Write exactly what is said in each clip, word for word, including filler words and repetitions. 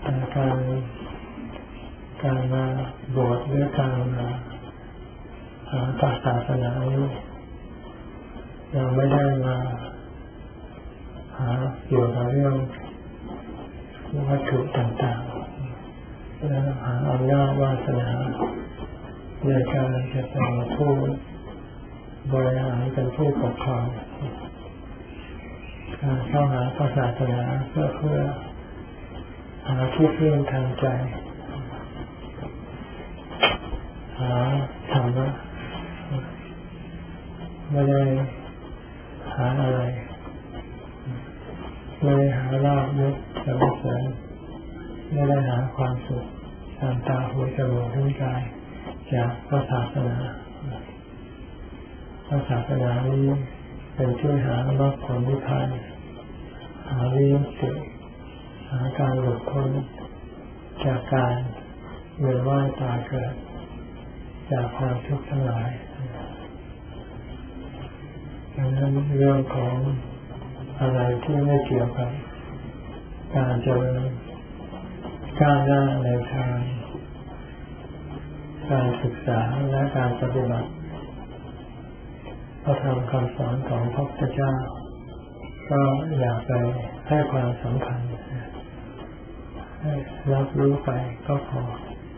แต่การการมาบวชหรือการมาหาศาสนานี้ยังไม่ได้มาหาเกี่ยวกับเรื่องวัตถุต่างๆและหาอำนาจวาสนาในการจะเป็นผู้บริหารเป็นผู้ปกครองการเข้าหาศาสนาเพื่อเพื่อหาที่พึ่งทางใจหาธรรมะไม่ได้หาอะไรไม่ได้หาลาภยศสรรเสริญไม่ได้หาความสุขทางตาหูจมูกลิ้นกายจากพระศาสนาพระศาสนานี้เป็นที่หามรรคผลนิพพานหาวิมุตติหาการหลุดพ้นจากการเวียนว่ายตายเกิดจากความทุกข์ทั้งหลายดังนั้นเรื่องของอะไรที่ไม่เกี่ยวกับการเจริญก้าวหน้าในทางการศึกษาและการปฏิบัติพระธรรมคำสอนของพระพุทธเจ้าก็อย่าไปให้ความสำคัญให้รับรู้ไปก็พอ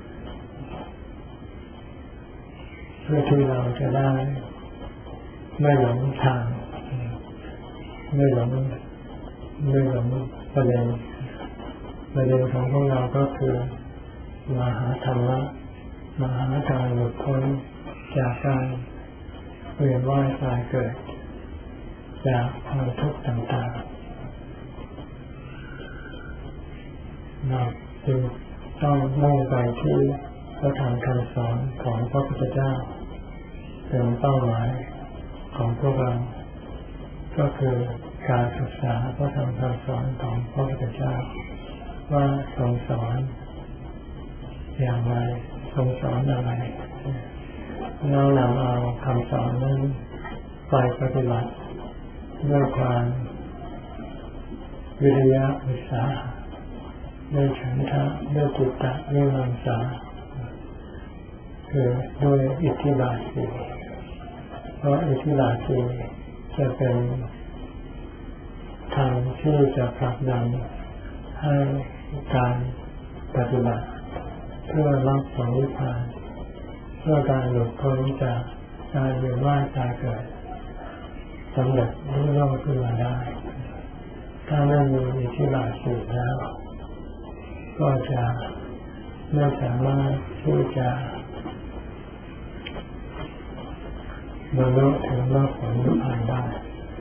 เพื่อที่เราจะได้ไม่หลงทางไม่หลงไม่หลงประเด็นประเด็นของพวกเราก็คือมาหาธรรมะมาหาการหลุดพ้นจากการเวียนว่ายตายเกิดจากความทุกข์ต่างๆเราจึงต้องมุ่งไปที่พระธรรมคำสอนของพระพุทธเจ้าเป็นเป้าหมายของพวกเราก็คือการศึกษาพระธรรมคำสอนของพระพุทธเจ้าว่าทรงสอนอย่างไรทรงสอนอะไรเรานำเอาคำสอนนั้นไปปฏิบัติด้วยความวิริยะอุตสาหะด้วยฉันทะด้วยจิตตะด้วยวิมังสาคือด้วยอิทธิบาทสี่เพราะอิทธิบาทสี่จะเป็นทางที่จะผลักดันให้การปฏิบัติเพื่อมรรคผลนิพพานเพื่อการหลุดพ้นจากการเวียนว่ายตายเกิดสำเร็จรุ่งโรจน์ขึ้นมาได้ถ้าไม่มีอิทธิบาทสี่แล้วก็จะไม่สามารถที่จะบรรลุถึงมรรคผลนิพพานได้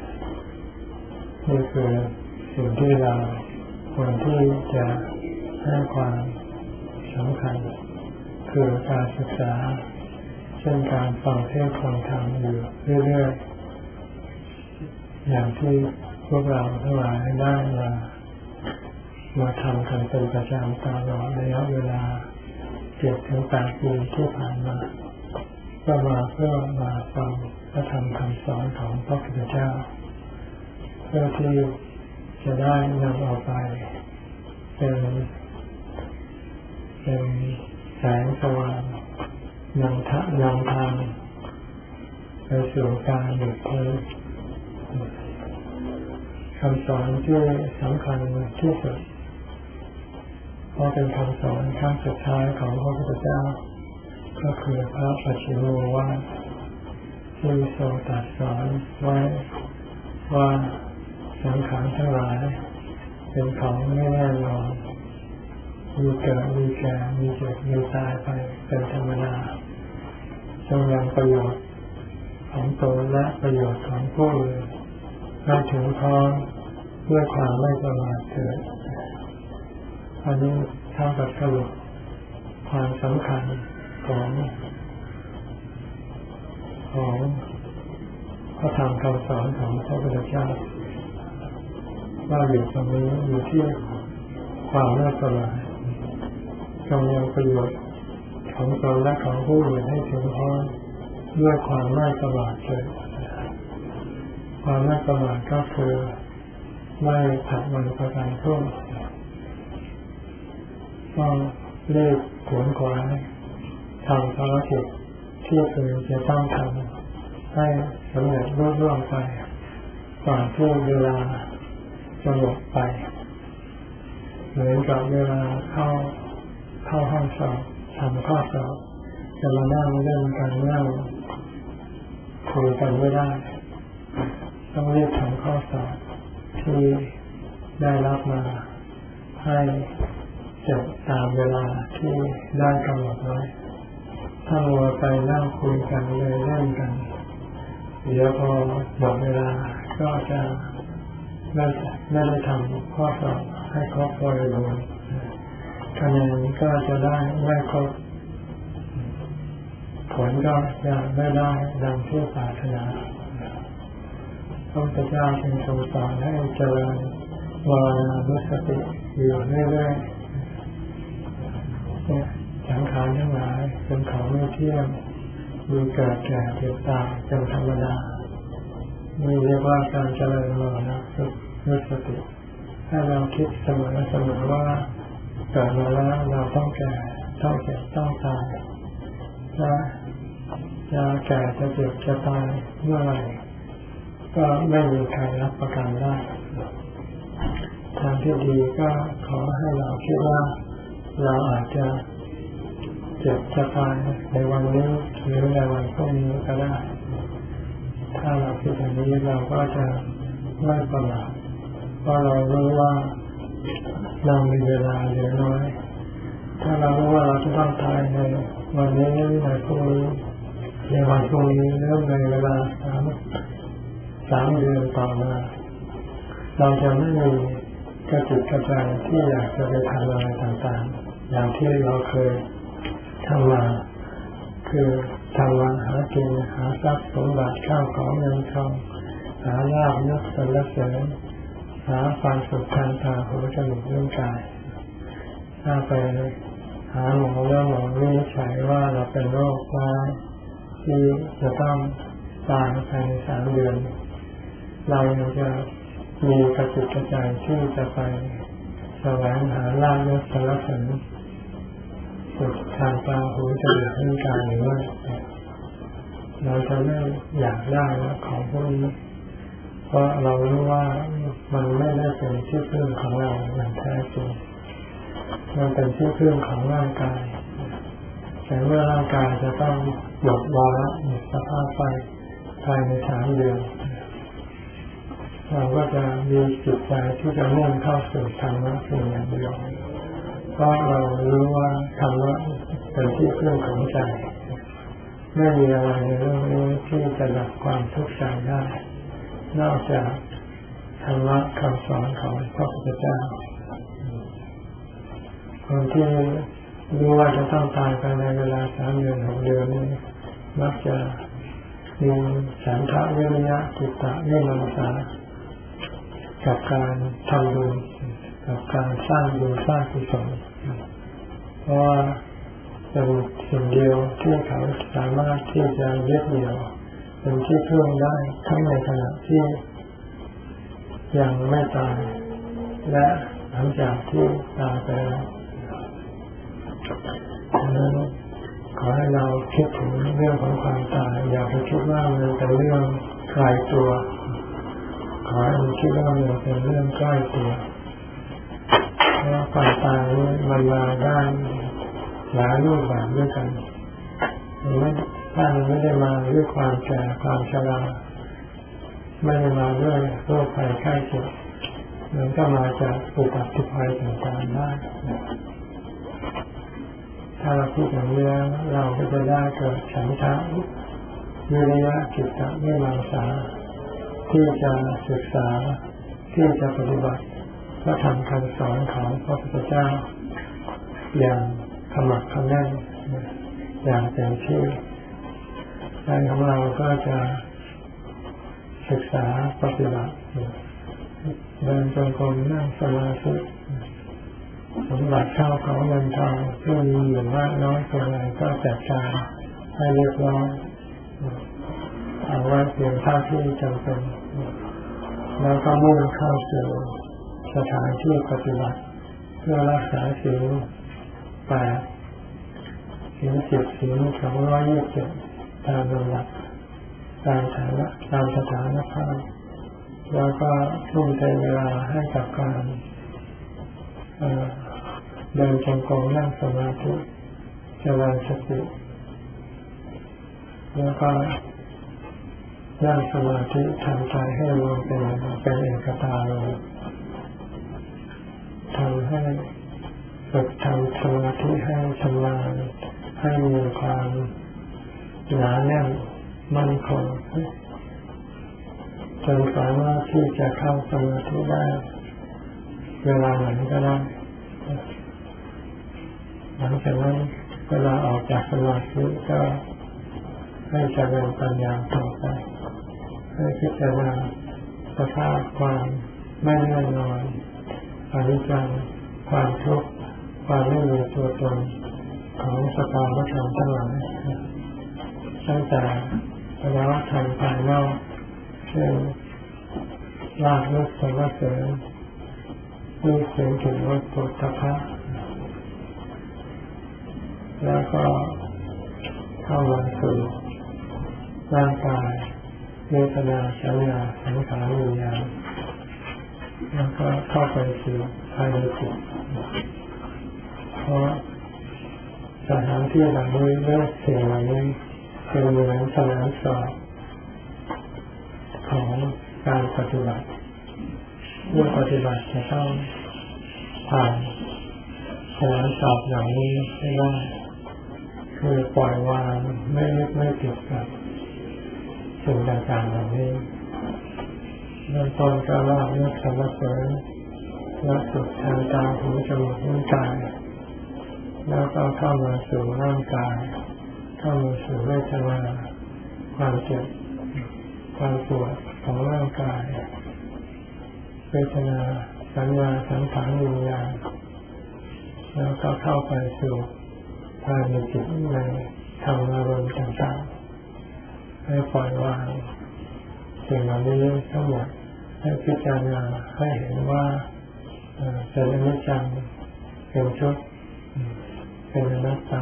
นี่คือสิ่งที่เราควรที่จะให้ความสำคัญคือการศึกษาเช่นการฟังเทศน์ฟังธรรมอยู่เรื่อยๆอย่างที่พวกเราทั้งหลายได้มามาทำกันเป็นประจำตลอดระยะเวลาเจ็ดถึงแปดปีที่ผ่านมาก็มาเพื่อมาฟังพระธรรมคำสอนของพระพุทธเจ้าเพื่อที่จะได้นำเอาไปเป็นเป็นแสงสว่างนำทางนำทางไปสู่การหลุดพ้นคำสอนที่สำคัญที่สุดเพราะเป็นคำสอนครั้งสุดท้ายของพระพุทธเจ้าก็คือพระปัจฉิมโมวาทที่ทรงตรัสสอนไว้ว่าสังขารทั้งหลายเป็นของไม่แน่นอนมีเกิดมีแก่มีเจ็บมีตายไปเป็นธรรมดาจงยังประโยชน์ของตนและประโยชน์ของผู้อื่นให้ถึงพร้อมด้วยความไม่ประมาทเถิดอันนี้เท่ากับสรุปความสำคัญของของพระธรรมคำสอนของพระพุทธเจ้าว่าอยู่ตรงนี้อยู่ที่ความไม่ประมาทจงยังประโยชน์ของตนและของผู้อื่นให้ถึงพร้อมด้วยความไม่ประมาทเถิดความไม่ประมาทก็คือไม่ผัดวันประกันพรุ่งต้องรีบขวนขวายทำภารกิจที่คือจะต้องทำให้สำเร็จรุ่ร่วงไปก่อนที่เวลาจะหมดไปเหมือนกับเวลาเข้าเข้าห้องสอบทำข้อสอบจะมานั่งเล่นกันนั่งคุยกันไม่ได้ต้องรีบทำข้อสอบที่ได้รับมาให้จบตามเวลาที่ได้กำหนดไว้ถ้ามัวไปนั่งคุยกันเลยเล่นกันเดี๋ยวพอหมดเวลาก็จะไม่ไม่ได้ทำข้อสอบให้ครบบริบูรณ์คะแนนก็จะได้ไม่ครบผลก็จะไม่ได้ดังที่ปรารถนาพระพุทธเจ้าจึงทรงสอนให้เจริญวานานุสติอยู่เรื่อยๆสังขารทั้งหลายเป็นของไม่เที่ยงมีเกิดแก่เจ็บตายเป็นธรรมดานี่เรียกว่าการเจริญวานานุสติถ้าเราคิดเสมอเสมอว่าเกิดมาแล้วเราต้องแก่ต้องเจ็บต้องตายและจะแก่จะเจ็บจะตายเมื่อไหร่ก็ไม่มีใครรับประกันได้ทางที่ดีก็ขอให้เราคิดว่าเราอาจจะเจ็บจะตายในวันนี้หรือในวันพรุ่งนี้ก็ได้ถ้าเราคิดอย่างนี้เราก็จะไม่ประมาทเพราะเรารู้ว่าเรามีเวลาเหลือน้อยถ้าเรารู้ว่าเราจะต้องตายในวันนี้ในพรุ่งนี้ในวันพรุ่งนี้หรือในเวลาสามสามเดือนต่อมาเราจะไม่มีกระจิตกระใจที่อยากจะไปทำอะไรต่างๆอย่างที่เราเคยทำมาคือทำมาหากินหาทรัพย์สมบัติข้าวของเงินทองหาลาภยศสรรเสริญหาความสุขทางตาหูจมูกลิ้นกายถ้าไปหาหมอแล้วหมอวินิจฉัยว่าเราเป็นโรคร้ายที่จะต้องตายภายในสามเดือนเราจะมีกระจิตกระใจที่จะไปแสวงหาลาภยศสรรเสริญสุขทางตาหูจมูกลิ้นกายหรือไม่เราจะไม่อยากได้ของพวกนี้เพราะเรารู้ว่ามันไม่ได้เป็นที่พึ่งของเราอย่างแท้จริงมันเป็นที่พึ่งของร่างกายแต่เมื่อร่างกายจะต้องหมดวาระหมดสภาพไปภายในสามเดือนเราก็จะมีจิตใจที่จะมุ่งเข้าสู่ธรรมะเพียงอย่างเดียวเพราะเรารู้ว่าธรรมะเป็นที่พึ่งของใจไม่มีอะไรในโลกนี้ที่จะดับความทุกข์ใจได้นอกจากธรรมะคำสอนของพระพุทธเจ้าคนที่รู้ว่าจะต้องตายภายในเวลาสามเดือนหกเดือนนี้มักจะมีฉันทะวิริยะจิตตะวิมังสากับการทำบุญกับการสร้างบุญสร้างกุศลเพราะว่าเป็นสิ่งเดียวที่เขาสามารถที่จะยึดเหนี่ยวเป็นที่พึ่งได้ทั้งในขณะที่ยังไม่ตายและหลังจากที่ตายไปแล้วดังนั้นขอให้เราคิดถึงเรื่องของความตายอย่าไปคิดว่ามันเป็นเรื่องไกลตัวขอให้เราคิดว่ามันเป็นเรื่องใกล้ตัวเพราะความตายมันมาได้หลายรูปแบบด้วยกันไม่ถ้ามันไม่ได้มาด้วยความแก่ความชราไม่ได้มาด้วยโรคภัยไข้เจ็บมันก็มาจากอุบัติภัยต่างๆได้ถ้าเราพูดอย่างนี้แล้วเราก็จะได้เกิดฉันทะวิริยะจิตตะวิมังสาที่จะศึกษาที่จะปฏิบัติพระธรรมคำสอนของพระพุทธเจ้าอย่างขมักเขม้นอย่างเต็มที่ใจของเราก็จะศึกษาปฏิบัติเดินจงกรมนั่งสมาธิสมบัติข้าวของเงินทองเพื่อมีอยู่มากน้อยเท่าไรก็จัดการให้เรียบร้อยเอาไว้เพียงเท่าที่จำเป็นแล้วก็มุ่งเข้าสู่สถานที่ปฏิบัติเพื่อรักษาศีลแปดศีลสิบศีลสองร้อยยี่สิบเจ็ดตามลำดับตามฐานะตามสถานภาพแล้วก็ทุ่มเทเวลาให้กับการเดินจงกรมนั่งสมาธิเจริญสติแล้วก็นั่งสมาธิทำใจให้รวมเป็นเป็นเอกตาเลยทำให้ฝึกทำสมาธิให้ชำนาญให้มีความหนาแน่นมั่นคงจนสามารถที่จะเข้าสมาธิได้เวลาไหนก็ได้หลังจากนั้นเวลาออกจากสมาธิก็ให้เจริญปัญญาต่อไปให้พิจารณาสภาพความไม่แน่นอนอนิจจังความทุกข์ความไม่มีตัวตนของสภาวะธรรมทั้งหลายตั้งแต่สภาวะธรรมภายนอกเช่นลาภยศสรรเสริญรูปเสียงกลิ่นรสโผฏฐัพพะแล้วก็เข้ามาสู่ร่างกายเวทนาสัญญาสังขารวิญญาณแล้วก็เข้าไปสู่ภายในจิตเพราะสถานที่เหล่านี้และสิ่งเหล่านี้เป็นเหมือนสนามสอบของการปฏิบัติเมื่อปฏิบัติจะต้องผ่านสนามสอบเหล่านี้ให้ได้คือปล่อยวางไม่ยึดไม่ติดกับสิ่งต่างๆเหล่านี้เริ่มต้นก็ว่าเรื่องสรรเสริญและสุดทางตาหูจมูกลิ้นกายแล้วก็เข้ามาสู่ร่างกายเข้ามาสู่เวทนาความเจ็บความปวดของร่างกายเวทนาสัญญาสังขารวิญญาณแล้วก็เข้าไปสู่ภายในจิตในธรรมอารมณ์ต่างๆให้ปล่อยวางสิ่งเหล่านี้ทั้งหมดให้พิจารณาให้เห็นว่าเป็นอนิจจังเป็นทุกข์เป็นอนัตตา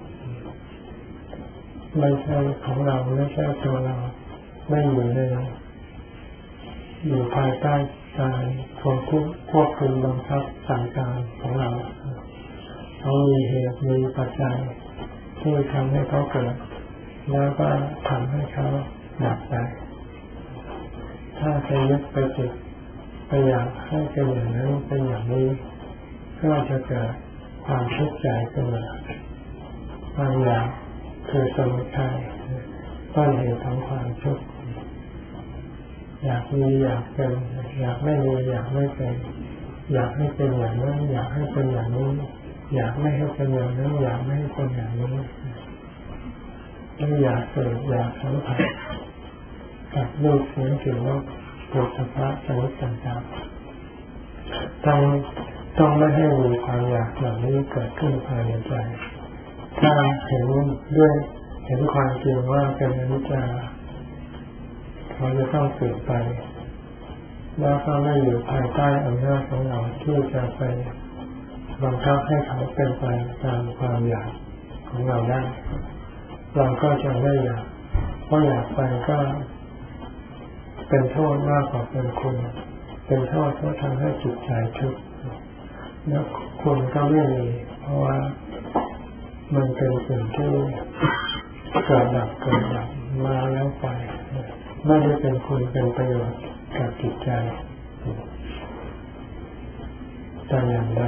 ไม่ใช่ของเราไม่ใช่ตัวเราไม่อยู่ในอยู่ภายใต้การควบคุมควบคุมบังคับสั่งการของเราเขามีเหตุมีปัจจัยที่ทำให้เขาเกิดแล้วก็ทำให้เขาดับไปถ้าไปยึดไปติดไปอยากให้เป็นอย่างนั้นเป็นอย่างนี้ก็จะเกิดความทุกข์ใจขึ้นมาความอยากคือสมุทัยต้นเหตุของความทุกข์อยากมีอยากเป็นอยากไม่มีอยากไม่เป็นอยากให้เป็นอย่างนั้นอยากให้เป็นอย่างนี้อยากไม่ให้เป็นอย่างนั้นอยากไม่ให้เป็นอย่างนี้ไม่อยากเกิดอยากสัมผัสกับรูปเสียงกลิ่นรสโผฏฐัพพะชนิดต่างๆต้องต้องไม่ให้มีความอยากเหล่านี้เกิดขึ้นภายในใจถ้าเห็นด้วยเห็นความจริงว่าเป็นอนิจจาเขาจะต้องเสื่อมไปแล้วก็ไม่อยู่ภายใต้อำนาจของเราที่จะไปบังคับให้เขาเป็นไปตามความอยากของเราได้เราก็จะไม่อยากเพราะอยากไปก็เป็นโทษมากกว่าเป็นคุณเป็นโทษเพราะทำให้จิตใจทุกข์แล้วคุณก็ไม่มีเพราะว่ามันเป็นสิ่งที่เกิดดับเกิดดับมาแล้วไปไม่ได้เป็นคุณเป็นประโยชน์กับจิตใจแต่อย่างใด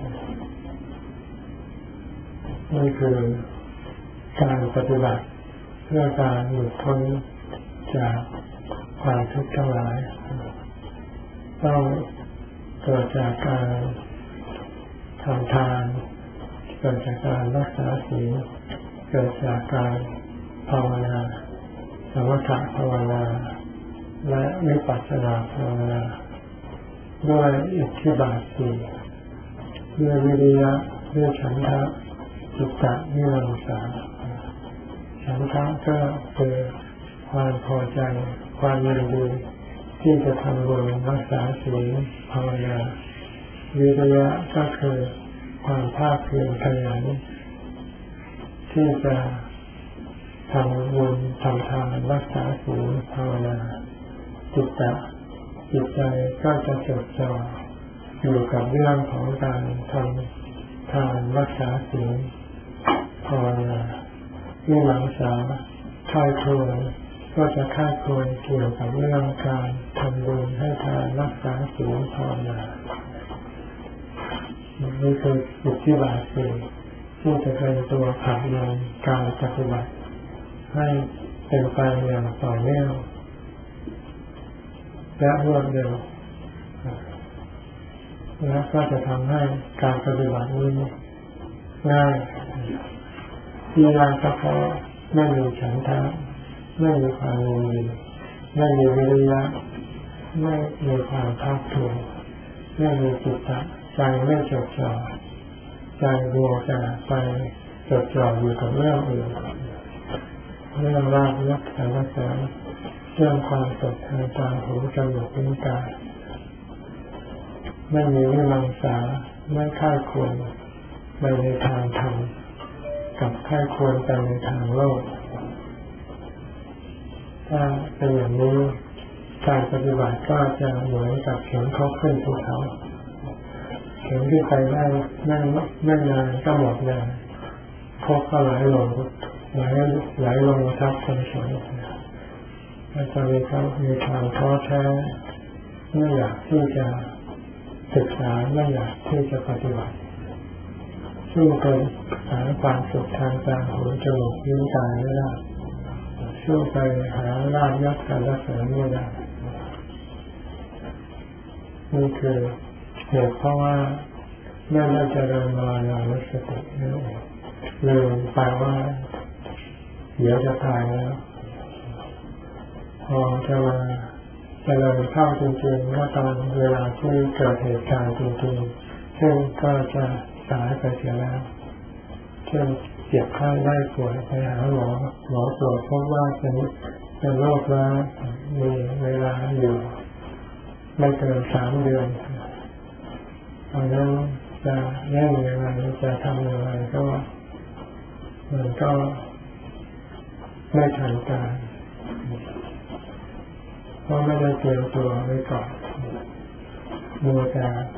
นี่คือการปฏิบัติเพื่อการหลุดพ้นจากความทุกข์ทั้งหลายต้องเกิดจากการทำทานเกิดจากการรักษาศีลเกิดจากการภาวนาสมถะภาวนาและวิปัสสนาภาวนาด้วยอิทธิบาทสี่ด้วยวิริยะด้วยฉันทะจิตตะนิรังสาฉันทะก็คือความพอใจความยินดีที่จะทำบุญรักษาศีลภาวนาวิริยะก็คือคความภาคเพียรขยันที่จะทำบุญทำทานรักษาศีลภาวนาจิตตะจิตใจก็จะจดจ่ออยู่กับเรื่องของการทำทานรักษาศีลภาวนาวิมังสาค่ายครวญก็จะค่ายครวญเกี่ยวกับเรื่องการทำบุญให้ทานรักษาศีลภาวนานี่คืออิทธิบาทสี่ที่จะเป็นตัวผลักดันการปฏิบัติให้เป็นไปอย่างต่อเนื่องและรวดเร็วและก็จะทำให้การปฏิบัตินี้ง่ายที่ง่ายก็เพราะไม่มีฉันทะไม่มีความยินดีไม่มีวิริยะไม่มีความภาคภูมิไม่มีจิตตะใจไม่จดจ่อใจมัวแต่ไปจดจ่ออยู่กับเรื่องอื่นเรื่องรากยศสรรเสริญเรื่องความสุขทางตาหูจมูกลิ้นกายไม่มีวิมังสาไม่ค่ายควรไปในทางธรรมกับค่ายควรไปในทางโลกถ้าเป็นอย่างนี้การปฏิบัติก็จะเหมือนกับเข็นเขาขึ้นภูเขาเข็นที่ไปได้ไม่ไม่นานก็หมดแรงพกก็ไหลลงไหลไหลลงทับคนสวยมันจะมีเขามีความท้อแท้ไม่อยากที่จะศึกษาไม่อยากที่จะปฏิบัติสู้ไปหาความสุขทางตาหูจมูกลิ้นกายไม่ได้สู้ไปหาลาภยศสรรเสริญไม่ได้นี่คือเหตุเพราะว่าไม่ได้เจริญภาวนานุสตินั่นเองลืมไปว่าเดี๋ยวจะตายแล้วพอจะมาเจริญเข้าจริงๆก็ตอนเวลาที่เกิดเหตุการณ์จริงๆซึ่งก็จะตายไปเสียแล้วเช่นเจ็บไข้ได้ป่วยไปหาหมอหมอตรวจพบว่าเป็นเป็นโรคแล้วมีเวลาอยู่ไม่เกินสามเดือนตอนนั้นจะแย่งยังไงจะทำยังไงก็มันก็ไม่ทันการเพราะไม่ได้เตรียมตัวไว้ก่อนมัวแต่ไป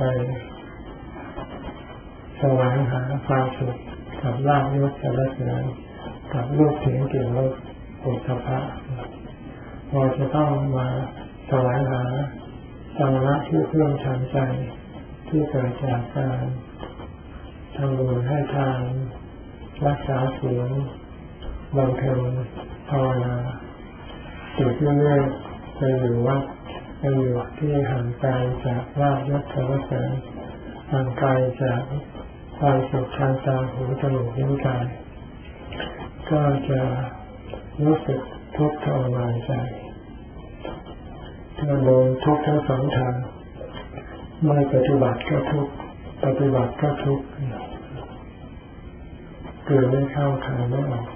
แสวงหาความสุขกับลาภยศสรรเสริญกับรูปเสียงกลิ่นรสโผฏฐัพพะพอจะต้องมาแสวงหาธรรมะที่เพื่อทางใจที่เกิดจากการทำบุญให้ทานรักษาศีลบำเพ็ญภาวนาติดเรื่อยๆไปอยู่วัดไปอยู่ที่ห่างไกลจากลาภยศสรรเสริญห่างไกลจากความสุขทางตาหูจมูกลิ้นกายก็จะรู้สึกทุกข์ทรมานใจถ้าโดนทุกข์ทั้งสองทางไม่ปฏิบัติก็ทุกข์ปฏิบัติก็ทุกข์เกิดไม่เข้าคายไม่ออก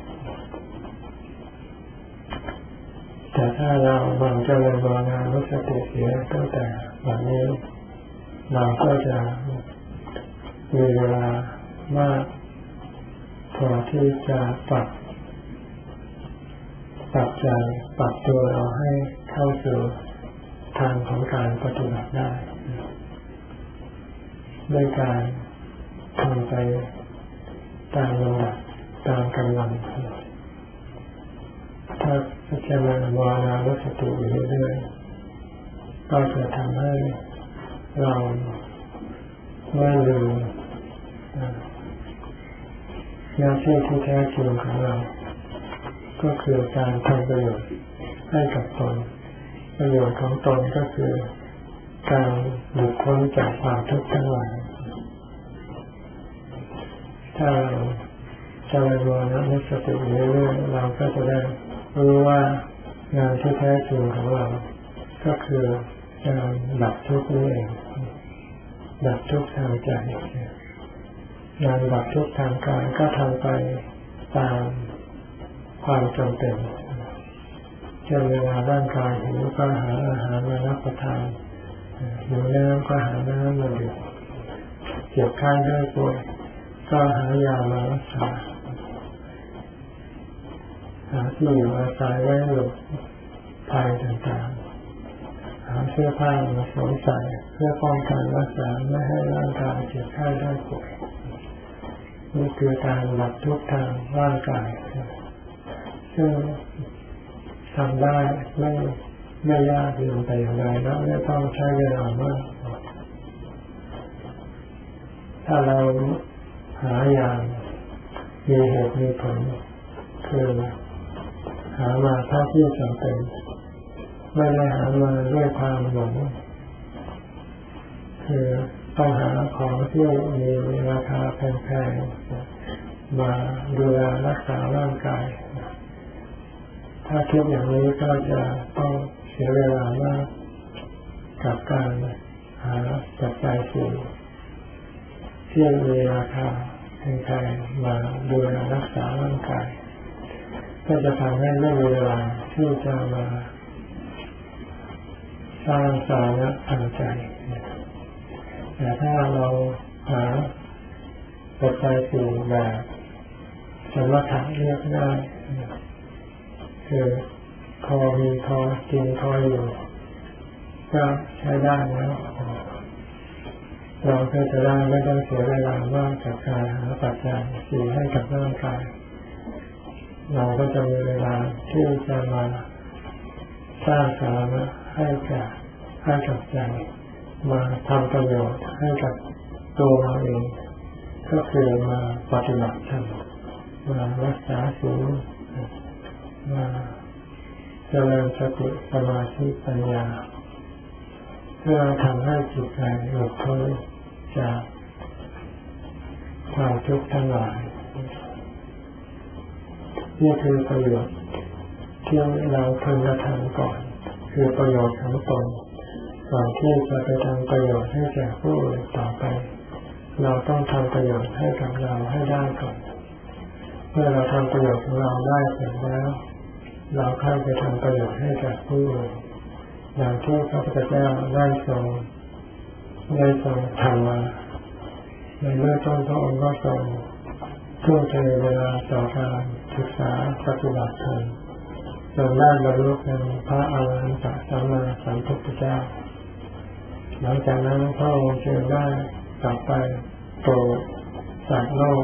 แต่ถ้าเราหมั่นเจริญภาวนานุสติเสียตั้งแต่วันนี้เราก็จะมีเวลามากพอที่จะปรับปรับใจปรับตัวเราให้เข้าสู่ทางของการปฏิบัติได้ด้วยการทำไปตามลำดับตามกำลังถ้าพิจารณาวานานุสติอยู่เรื่อยๆก็จะทำให้เราไม่ลืมหน้าที่ที่แท้จริงของเราก็คือการทำประโยชน์ให้กับตนประโยชน์ของตนก็คือการหลุดพ้นจากความทุกข์ทั้งหลายถ้าเราเจริญภาวนานุสติเรื่อยๆเราก็จะได้รู้ว่างานที่แท้จริงของเราก็คือการดับทุกข์นี้เองดับทุกข์ทางใจงานดับทุกข์ทางกายก็ทำไปตามความจำเป็นเช่นเวลาร่างกายหิวก็หาอาหารมารับประทานหิวน้ำก็หาน้ำมาดื่มเจ็บไข้ได้ป่วยก็หายามารักษาหาที่อยู่อาศัยไว้หลบภัยต่างๆหาเสื้อผ้ามาสวมใส่เพื่อป้องกันรักษาไม่ให้ร่างกายเจ็บไข้ได้ป่วยนี่คือการบรรเทาทุกข์ทางร่างกายซึ่งทำได้ไม่ไม่ยากเกินไปอย่างไรและไม่ต้องใช้เวลามากถ้าเราหาอย่างมีเหตุมีผลคือหามาเท่าที่จำเป็นไม่ได้หามาด้วยความหลงคือต้องหาของที่มีราคาแพงๆมาดูแลรักษาร่างกายถ้าคิดอย่างนี้ก็จะต้องเสียเวลามากกับการหาปัจจัยสี่ที่มีราคาแพงๆมาดูแลรักษาร่างกายก็จะทำให้ไม่มีเวลาที่จะมาสร้างสาระทางใจแต่ถ้าเราหาปัจจัยสี่แบบสมถะเรียกได้คือพอมีพอกินพออยู่ก็ใช้ได้แล้วเราก็จะได้ไม่ต้องเสียเวลามากกับการหาปัจจัยสี่ให้กับร่างกายเราก็จะมีเวลาที่จะมาสร้างสาระให้กับให้กับใจมาทำประโยชน์ให้กับตัวเราเองก็คือมาปฏิบัติธรรมมารักษาศีลมาเจริญสติสมาธิปัญญาเพื่อทำให้จิตใจหลุดพ้นจากความทุกข์ทั้งหลายนี่คือประโยชน์ที่เราพึงกระทำก่อนคือประโยชน์ของตนก่อนที่จะไปทำประโยชน์ให้แก่ผู้อื่นต่อไปเราต้องทำประโยชน์ให้กับเราให้ได้ก่อนเมื่อเราทำประโยชน์ของเราได้เสร็จแล้วเราค่อยไปทำประโยชน์ให้กับผู้อื่นอย่างที่พระพุทธเจ้าได้ทรงได้ทรงทำมาในเมื่อต้นพระองค์ก็ทรงทุ่มเทเวลาต่อการศึกษาปฏิบัติธรรมจนได้บรรลุเป็นพระอรหันตสัมมาสัมพุทธเจ้าหลังจากนั้นพระองค์จึงได้กลับไปโปรดสัตว์โลก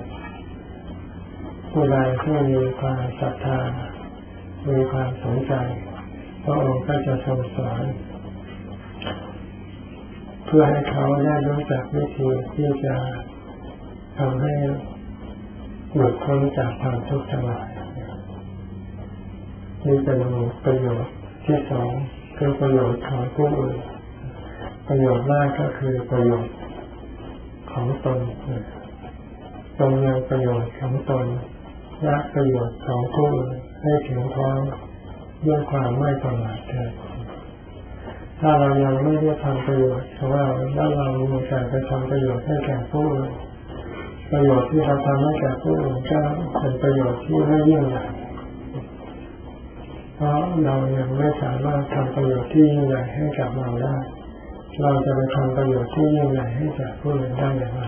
ผู้ใดที่มีความศรัทธามีความสนใจพระองค์ก็จะทรงสอนเพื่อให้เขาได้รู้จักวิธีที่จะทำให้หลุดพ้นจากความทุกข์ทั้งหลายนี่เป็นประโยชน์ที่สองคือประโยชน์ของผู้อื่นประโยชน์แรกก็คือประโยชน์ของตนตนยังประโยชน์ของตนและประโยชน์ของผู้อื่นให้ถึงพร้อมด้วยความไม่ประมาทเถิดถ้าเรายังไม่ได้ทำประโยชน์ของเราแล้วเรามีการไปทำประโยชน์ให้แก่ผู้อื่นประโยชน์ที่เราทำให้แก่ผู้อื่นก็เป็นประโยชน์ที่ไม่ยิ่งใหญ่เพราะเรายังไม่สามารถทำประโยชน์ที่ยิ่งใหญ่ให้กับเราได้เราจะไปทำประโยชน์ที่ยิ่งใหญ่ให้แก่ผู้อื่นได้อย่างไร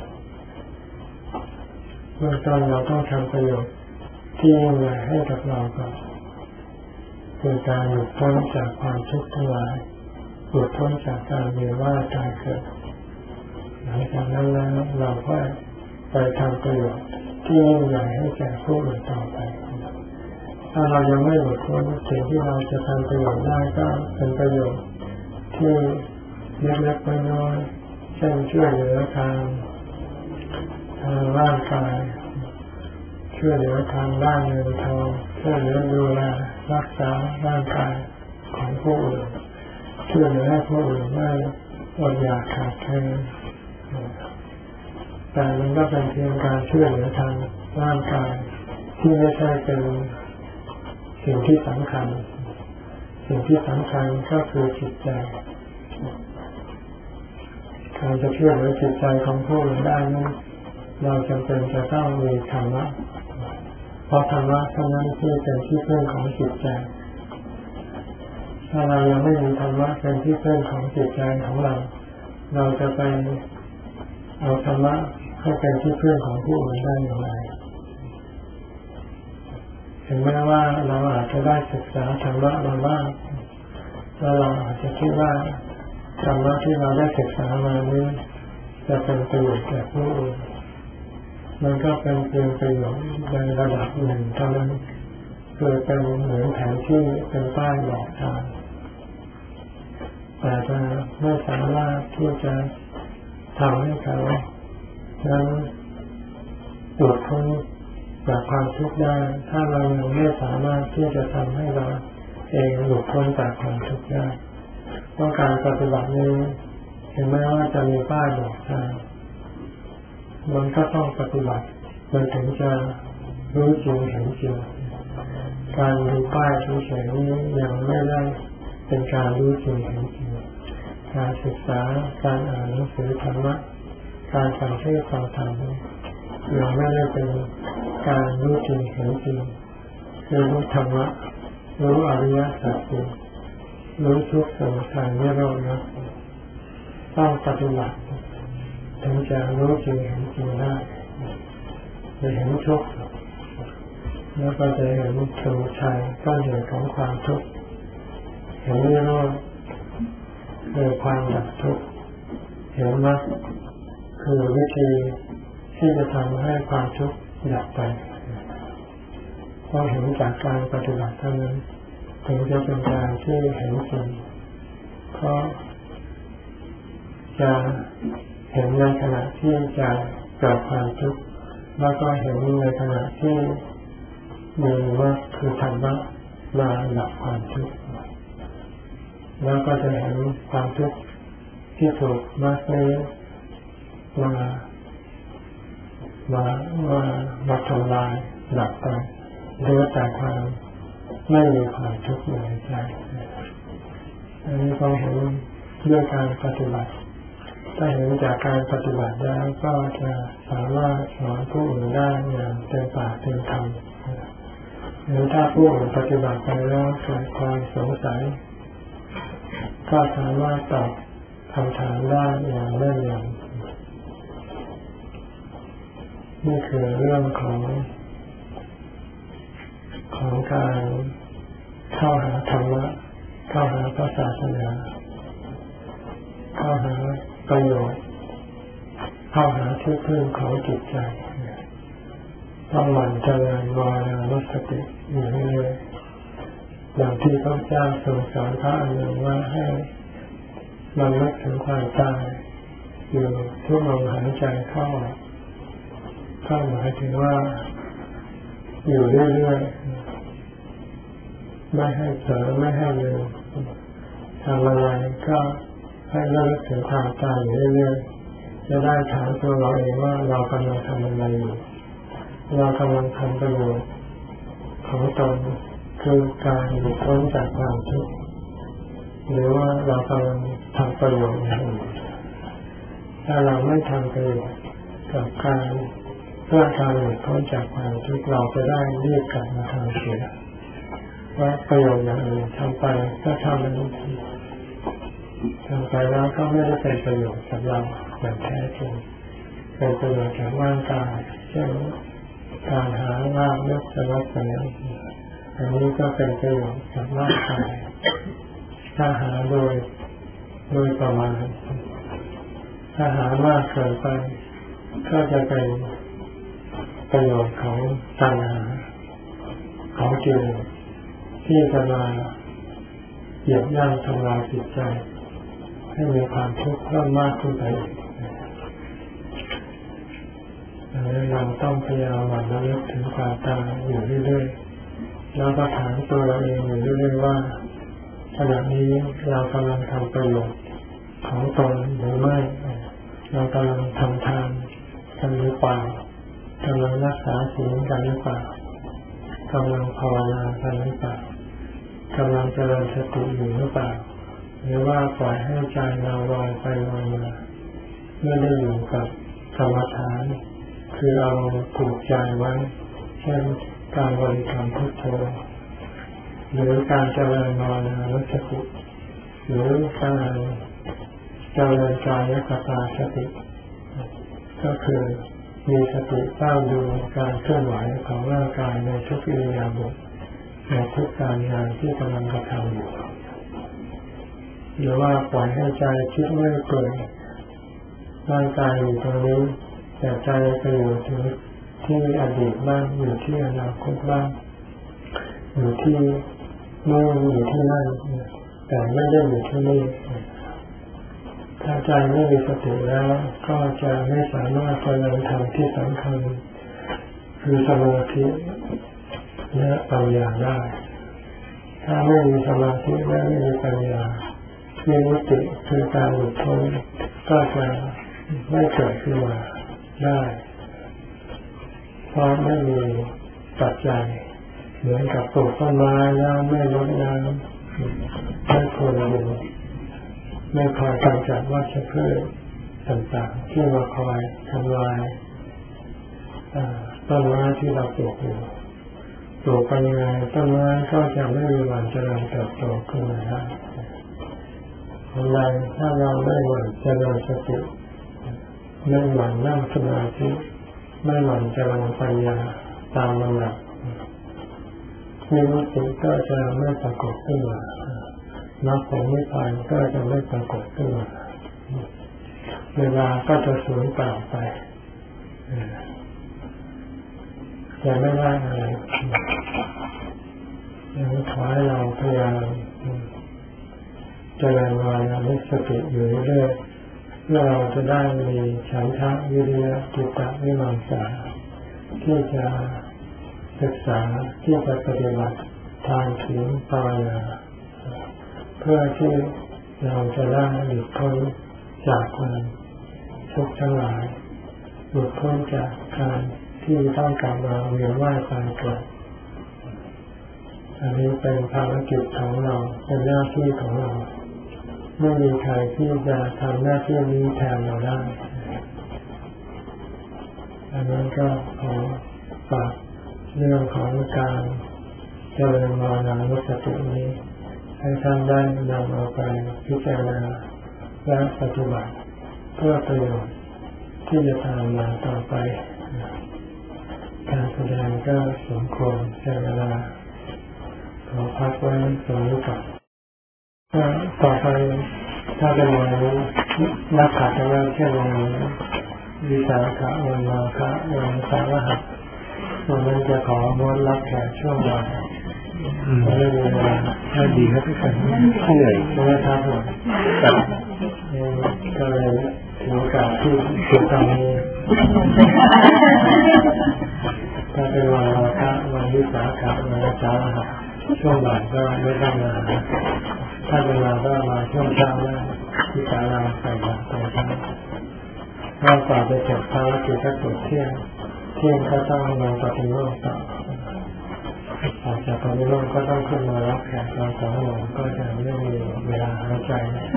เมื่อตอนเราต้องทำประโยชน์ที่ยิ่งใหญ่ให้กับเราก่อนคือการหลุดพ้นจากความทุกข์ทั้งหลายหลุดพ้นจากการเวียนว่ายตายเกิดหลังจากนั้นแล้วเราก็ไปทำประโยชน์ที่ยิ่งใหญ่ให้แก่ผู้อื่นต่อไปถ้าเรายังไม่หลุดพ้นสิ่งที่เราจะทำประโยชน์ได้ก็เป็นประโยชน์ที่เล็กๆน้อยๆเช่นช่วยเหลือทางทางร่างกายช่วยเหลือทางด้านเงินทองช่วยเหลือดูแลรักษาร่างกายของผู้อื่นช่วยเหลือให้ผู้อื่นไม่อดอยากขาดแคลนแต่มันก็เป็นเพียงการช่วยเหลือทางร่างกายที่ไม่ใช่เป็นสิ่งที่สำคัญสิ่งที่สำคัญก็คือจิตใจการจะช่วยเหลือจิตใจของผู้อื่นได้นั้นเราจำเป็นจะต้องมีธรรมะเพราะธรรมะเท่านั้นที่เป็นที่พึ่งของจิตใจถ้าเรายังไม่มีธรรมะเป็นที่พึ่งของจิตใจของเราเราจะไปเอาธรรมะให้เป็นที่พึ่งของผู้อื่นได้อย่างไรถึงแม้ว่าเราอาจจะได้ศึกษาธรรมะมาบ้างแล้วเราอาจจะคิดว่าธรรมะที่เราได้ศึกษามานี้จะเป็นประโยชน์แก่ผู้อื่นมันก็เป็นเพียงประโยชน์ในระดับหนึ่งเท่านั้นคือเป็นเหมือนแผนที่เป็นป้ายบอกทางแต่จะไม่สามารถที่จะทำให้เขานั้นหลุดพ้นจากความทุกข์ได้ถ้าเรายังไม่สามารถที่จะทำให้เราเองหลุดพ้นจากความทุกข์ได้เพราะการปฏิบัตินี้ถึงแม้ว่าจะมีป้ายบอกทางมันก็ต้องปฏิบัติมันถึงจะรู้จริงเห็นจริงการดูป้ายเฉยๆนี้ยังไม่ได้เป็นการรู้จริงเห็นจริงการศึกษาการอ่านหนังสือธรรมะการฟังเทศน์ฟังธรรมยังไม่ได้เป็นการรู้จริงเห็นจริงรู้ธรรมะรู้อริยสัจสี่รู้ทุกข์สมุทัยนิโรธมรรคต้องปฏิบัติถึงจะรู้จริงเห็นจริงได้จะเห็นทุกข์แล้วก็จะเห็นสมุทัยต้นเหตุของความทุกข์เห็นนิโรธคือความดับทุกข์เห็นมรรคคือวิธีที่จะทำให้ความทุกข์ดับไปต้องเห็นจากการปฏิบัติเท่านั้นถึงจะเป็นการที่เห็นจริงเพราะจะเห็นในขณะที่จะเกิดความทุกข์แล้วก็เห็นในขณะที่มีมรรคคือธรรมะมาดับความทุกข์แล้วก็จะเห็นความทุกข์ที่ถูกมรรคนี้มามามามาทำลายดับไปเหลือแต่ความไม่มีความทุกข์อยู่ในใจอันนี้ต้องเห็นด้วยการปฏิบัติถ้าเห็นจากการปฏิบัติแล้วก็จะสามารถสอนผู้อื่นได้อย่างเต็มปากเต็มคำหรือถ้าผู้อื่นปฏิบัติไปแล้วเกิดความสงสัยก็สามารถตอบคำถามได้อย่างแน่นยำนี่คือเรื่องของของการเข้าหาธรรมะเข้าหาพระศาสนาเข้าหาประโยชน์เข้าหาที่พึ่งของจิตใจต้องหมั่นเจริญวาระนุสติอยู่เรื่อยๆอย่างที่พระเจ้าทรงสอนพระอานนท์ว่าให้มันนึกถึงความตายอยู่ทุกลมหายใจเข้าเข้าหมายถึงว่าอยู่เรื่อยๆไม่ให้เผลอไม่ให้ลืมทำอะไรก็ให้ระลึกถึงความตายอยู่เรื่อยๆจะได้ถามตัวเราเองว่าเรากำลังทำอะไรอยู่เรากำลังทำประโยชน์ของตนคือการหลุดพ้นจากความทุกข์หรือว่าเรากำลังทำประโยชน์อย่างอื่นถ้าเราไม่ทำประโยชน์กับการเพื่อการหลุดพ้นจากความทุกข์เราจะได้เรียกกลับมาทำเสียว่าประโยชน์อย่างอื่นทำไปก็ทำมันทำไปแล้วก็ไม่ได้เป็นประโยชน์กับเราอย่างแท้จริงเป็นประโยชน์กับร่างกายเช่นการหาลาภยศสรรเสริญอันนี้ก็เป็นประโยชน์กับร่างกายถ้าหาโดยโดยประมาณถ้าหามากเกินไปก็จะเป็นประโยชน์ของตัณหาของกิเลสที่จะมาเหยียบย่ำทำลายจิตใจให้มีความทุกข์เพิ่มมากขึ้นไปดังนั้นเราต้องพยายามหมั่นระลึกถึงความตายอยู่เรื่อยๆแล้วก็ถามตัวเราเองอยู่เรื่อยๆว่าขณะนี้เรากำลังทำประโยชน์ของตนหรือไม่เรากำลังทำทานกันหรือเปล่ากำลังรักษาศีลกันหรือเปล่ากำลังภาวนากันหรือเปล่ากำลังเจริญสติอยู่หรือเปล่าหรือว่าปล่อยให้ใจเราลอยไปลอยมาไม่ได้อยู่กับกรรมฐานคือเอาผูกใจไว้เช่นการบริกรรมพุทโธหรือการเจริญภาวนานุสติหรือการเจริญกายคตาสติก็คือมีสติเฝ้าดูการเคลื่อนไหวของร่างกายในทุกอิริยาบถในทุกการงานที่กำลังกระทำอยู่หรือว่าปล่อยให้ใจคิดเรื่อยเปื่อยร่างกายอยู่ตรงนี้แต่ใจไปอยู่ถึงที่อดีตบ้างอยู่ที่อนาคตบ้างอยู่ที่นู่นอยู่ที่นั่นแต่ไม่ได้อยู่ที่นี่ถ้าใจไม่มีสติแล้วก็จะไม่สามารถเจริญธรรมที่สำคัญคือสมาธิและปัญญาได้ถ้าไม่มีสมาธิและไม่มีปัญญาวิมุตติคือการหลุดพ้นก็จะไม่เกิดขึ้นมาได้เพราะไม่มีปัจจัยเหมือนกับปลูกต้นไม้น้ำไม่ลดน้ำไม่ควรดูไม่คอยกำจัดวัชพืชต่างๆที่มาคอยทำลายต้นไม้ที่เราปลูกอยู่ปลูกไปยังไงต้นไม้ก็จะไม่มีวันเจริญเติบโตขึ้นมาได้อย่างไรถ้าเราไม่หมั่นเจริญสติไม่หมั่นนั่งสมาธิไม่หมั่นเจริญปัญญาตามลำดับวิมุตติก็จะไม่ปรากฏขึ้นมามรรคผลนิพพานก็จะไม่ปรากฏขึ้นมาเวลาก็จะสูญเปล่าไปจะไม่ได้อะไรยังขอให้เราพยายามเจริญวานานุสติอยู่เรื่อยเพื่อเราจะได้มีฉันทะวิริยะจิตตะวิมังสาที่จะศึกษาที่จะปฏิบัติทางถึงภาวนาเพื่อที่เราจะได้หลุดพ้นจากความทุกข์ทั้งหลายหลุดพ้นจากการที่ต้องกลับมาเวียนว่ายตายเกิดอันนี้เป็นภารกิจของเราเป็นหน้าที่ของเราไม่มีใครที่จะทำหน้าที่นี้แทนเราได้อันนั้นก็ขอฝากเรื่องของการเจริญภาวนานุสตินี้ให้ท่านได้นำเอาไปพิจารณาและปฏิบัติเพื่อประโยชน์ที่จะตามมาต่อไปการแสดงก็สมควรแก่เวลาขอพักไว้ตรงนี้ก่อนต่อไปถ้าเป็นวันนักขัตฤกษ์เช่นวันวิสาขวันมาฆวันสารหัสวันนั้นจะของดรับแขกช่วงบ่ายไม่มีเวลาถ้าดีครับทุกคนเหนื่อยไม่ท้าทายก็เลยถือโอกาสที่สุดตอนนี้ถ้าเป็นวันมาฆวันวิสาขวันสารหัสช่วงบ่ายก็ไม่ต้องมาถ้าเวลาก็มาช่วงเช้าแล้วที่ศาลาใส่บาตรตอนเช้าเรากว่าจะเสร็จภารกิจก็เกิดเที่ยงเที่ยงก็ต้องลงปฏิโมกข์ต่อออกจากปฏิโมกข์ก็ต้องขึ้นมารับแขกตอนสองโมงก็จะไม่มีเวลาหายใจ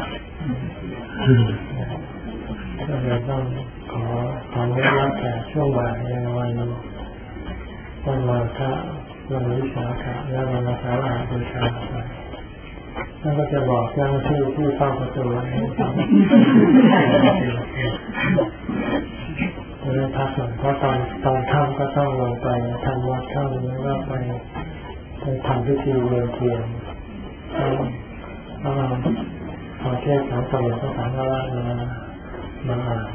ก็เลยต้องขอทำให้รับแขกช่วงบ่ายในวันวันมาฆวันวิสาขะและวันสารหบูชาไปท่านก็จะบอกเจ้าหน้าที่ที่เฝ้าประตูให้ทำเรื่องพักหน่อยเพราะตอนตอนค่ำก็ต้องลงไปทำวัดค่ำแล้วก็ไปไปทำพิธีเวียนเทียนต้องพอเทศของสมเด็จพระสังฆราชมามาอ่าน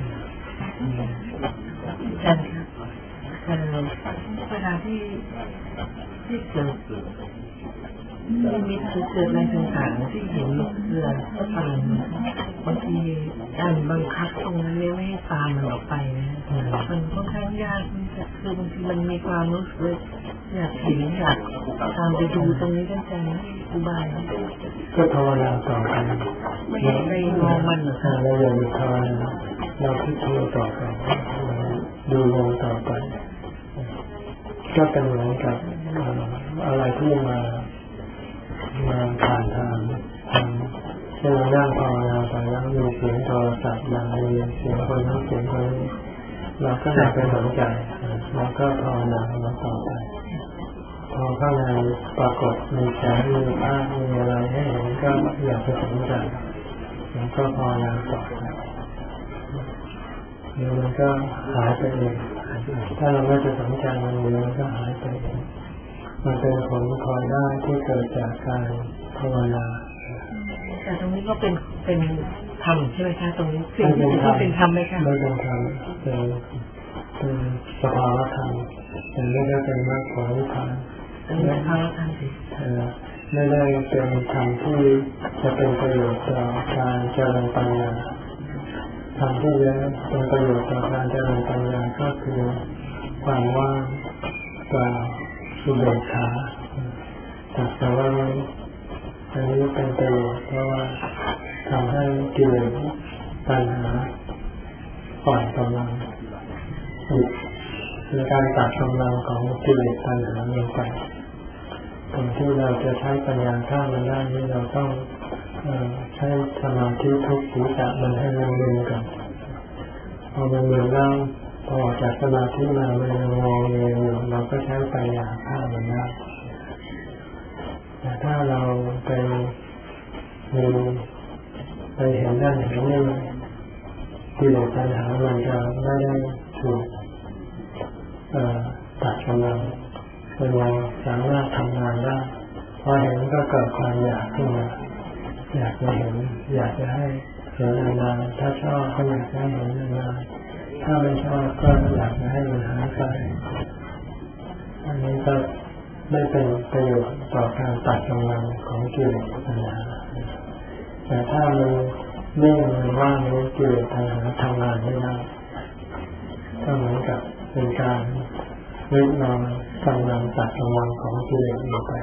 ท่านครับเวลาที่ที่เกิดที่มีเกิดอะไรต่างๆที่เห็นเรือก็ตามบางทีการบังคับตรงนั้นไม่ให้ตามมันออกไปนะมันค่อนข้างยากคือบางทีมันมีความรู้สึกอยากเห็นอยากตามไปดูตรงนี้ตั้งใจอุบายก็ภาวนาต่อไปไม่ไปมองมันหรอกเราอย่ามีภาวนาเราพิจารณาต่อไปดูลงต่อไปก็เป็นเหมือนกับอะไรที่มามาผ่านทางทางเช่นเรานั่งภาวนาไปแล้วมีเสียงโทรศัพท์มามีเสียงคนนั้นเสียงคนนี้เราก็อย่าไปสนใจเราก็ภาวนาเราต่อไปพอข้างในปรากฏมีแสงมีภาพมีอะไรให้เห็นก็อย่าไปสนใจเราก็ภาวนาต่อไปเดี๋ยวมันก็หายไปเองถ้าเราไม่ไปสนใจมันเดี๋ยวมันก็หายไปเองมันเป็นผลพลอยได้ที่เกิดจากการภาวนาแต่ตรงนี้ก็เป็นเป็นธรรมใช่ไหมคะตรงนี้สิ่งที่เป็นธรรมไหมคะไม่เป็นธรรมเป็นเป็นสภาวะธรรมแต่ไม่ได้เป็นมรรคผลนิพพานเป็นสภาวะธรรมไม่ได้เป็นธรรมที่จะเป็นประโยชน์ต่อการเจริญปัญญาธรรมที่จะเป็นประโยชน์ต่อการเจริญปัญญาก็คือความว่างเปล่าอุเบกขาแต่ว่าอันนี้เป็นประโยชน์เพราะว่าทำให้กิเลสปัญหาปล่อยกำลังหยุดในการตัดกำลังของกิเลสปัญหาลงไปตรงที่เราจะใช้ปัญญาฆ่ามันได้นี่เราต้องเอ่อใช้สมาธิทุกศีรษะมันให้มันเร็วกันพอมันเร็วแล้วพอออกจากสมาธิมามันยังงอเงยอยู่เราก็ใช้ปัญญาฆ่ามันได้แต่ถ้าเราไปมีไปเห็นด้านเห็นนี่กิเลสปัญหามันจะไม่ได้ถูกตัดกำลังเราสามารถทำงานได้พอเห็นก็เกิดความอยากขึ้นมาอยากจะเห็นอยากจะให้เห็นนานๆถ้าชอบก็อยากให้เห็นนานๆถ้าไม่ชอบก็อยากจะให้มันหายไปอันนี้ก็ไม่เป็นประโยชน์ต่อการตัดกำลังของกิเลสปัญหาแต่ถ้ามันนิ่งมันว่างมันกิเลสปัญหาทำงานไม่ได้ก็เหมือนกับเป็นการเล่นนอนกำลังตัดกำลังของกิเลสลงไป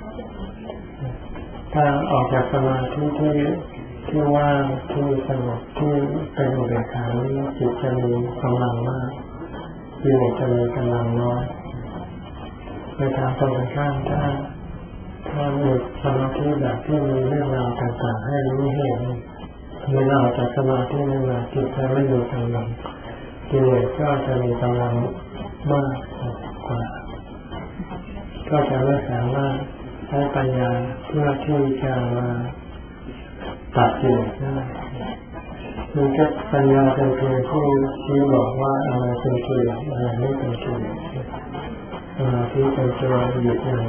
ถ้าออกจากสมาธิที่ที่ว่างที่สงบที่เป็นอุเบกขาจิตจะมีกำลังมากกิเลสจะมีกำลังน้อยในทางตรงกันข้ามถ้าถ้ามีสมาธิแบบที่มีเรื่องราวต่างๆให้รู้เห็นเวลาออกจากสมาธินี่มาจิตจะไม่มีกำลังกิเลสก็จะมีกำลังมากกว่าก็จะไม่สามารถใช้ปัญญาเพื่อที่จะมาตัดกิเลสได้มันก็ปัญญาเป็นเพียงผู้ที่บอกว่าอะไรเป็นกิเลสอะไรไม่เป็นกิเลสสมาธิเป็นตัวหยุดยั้ง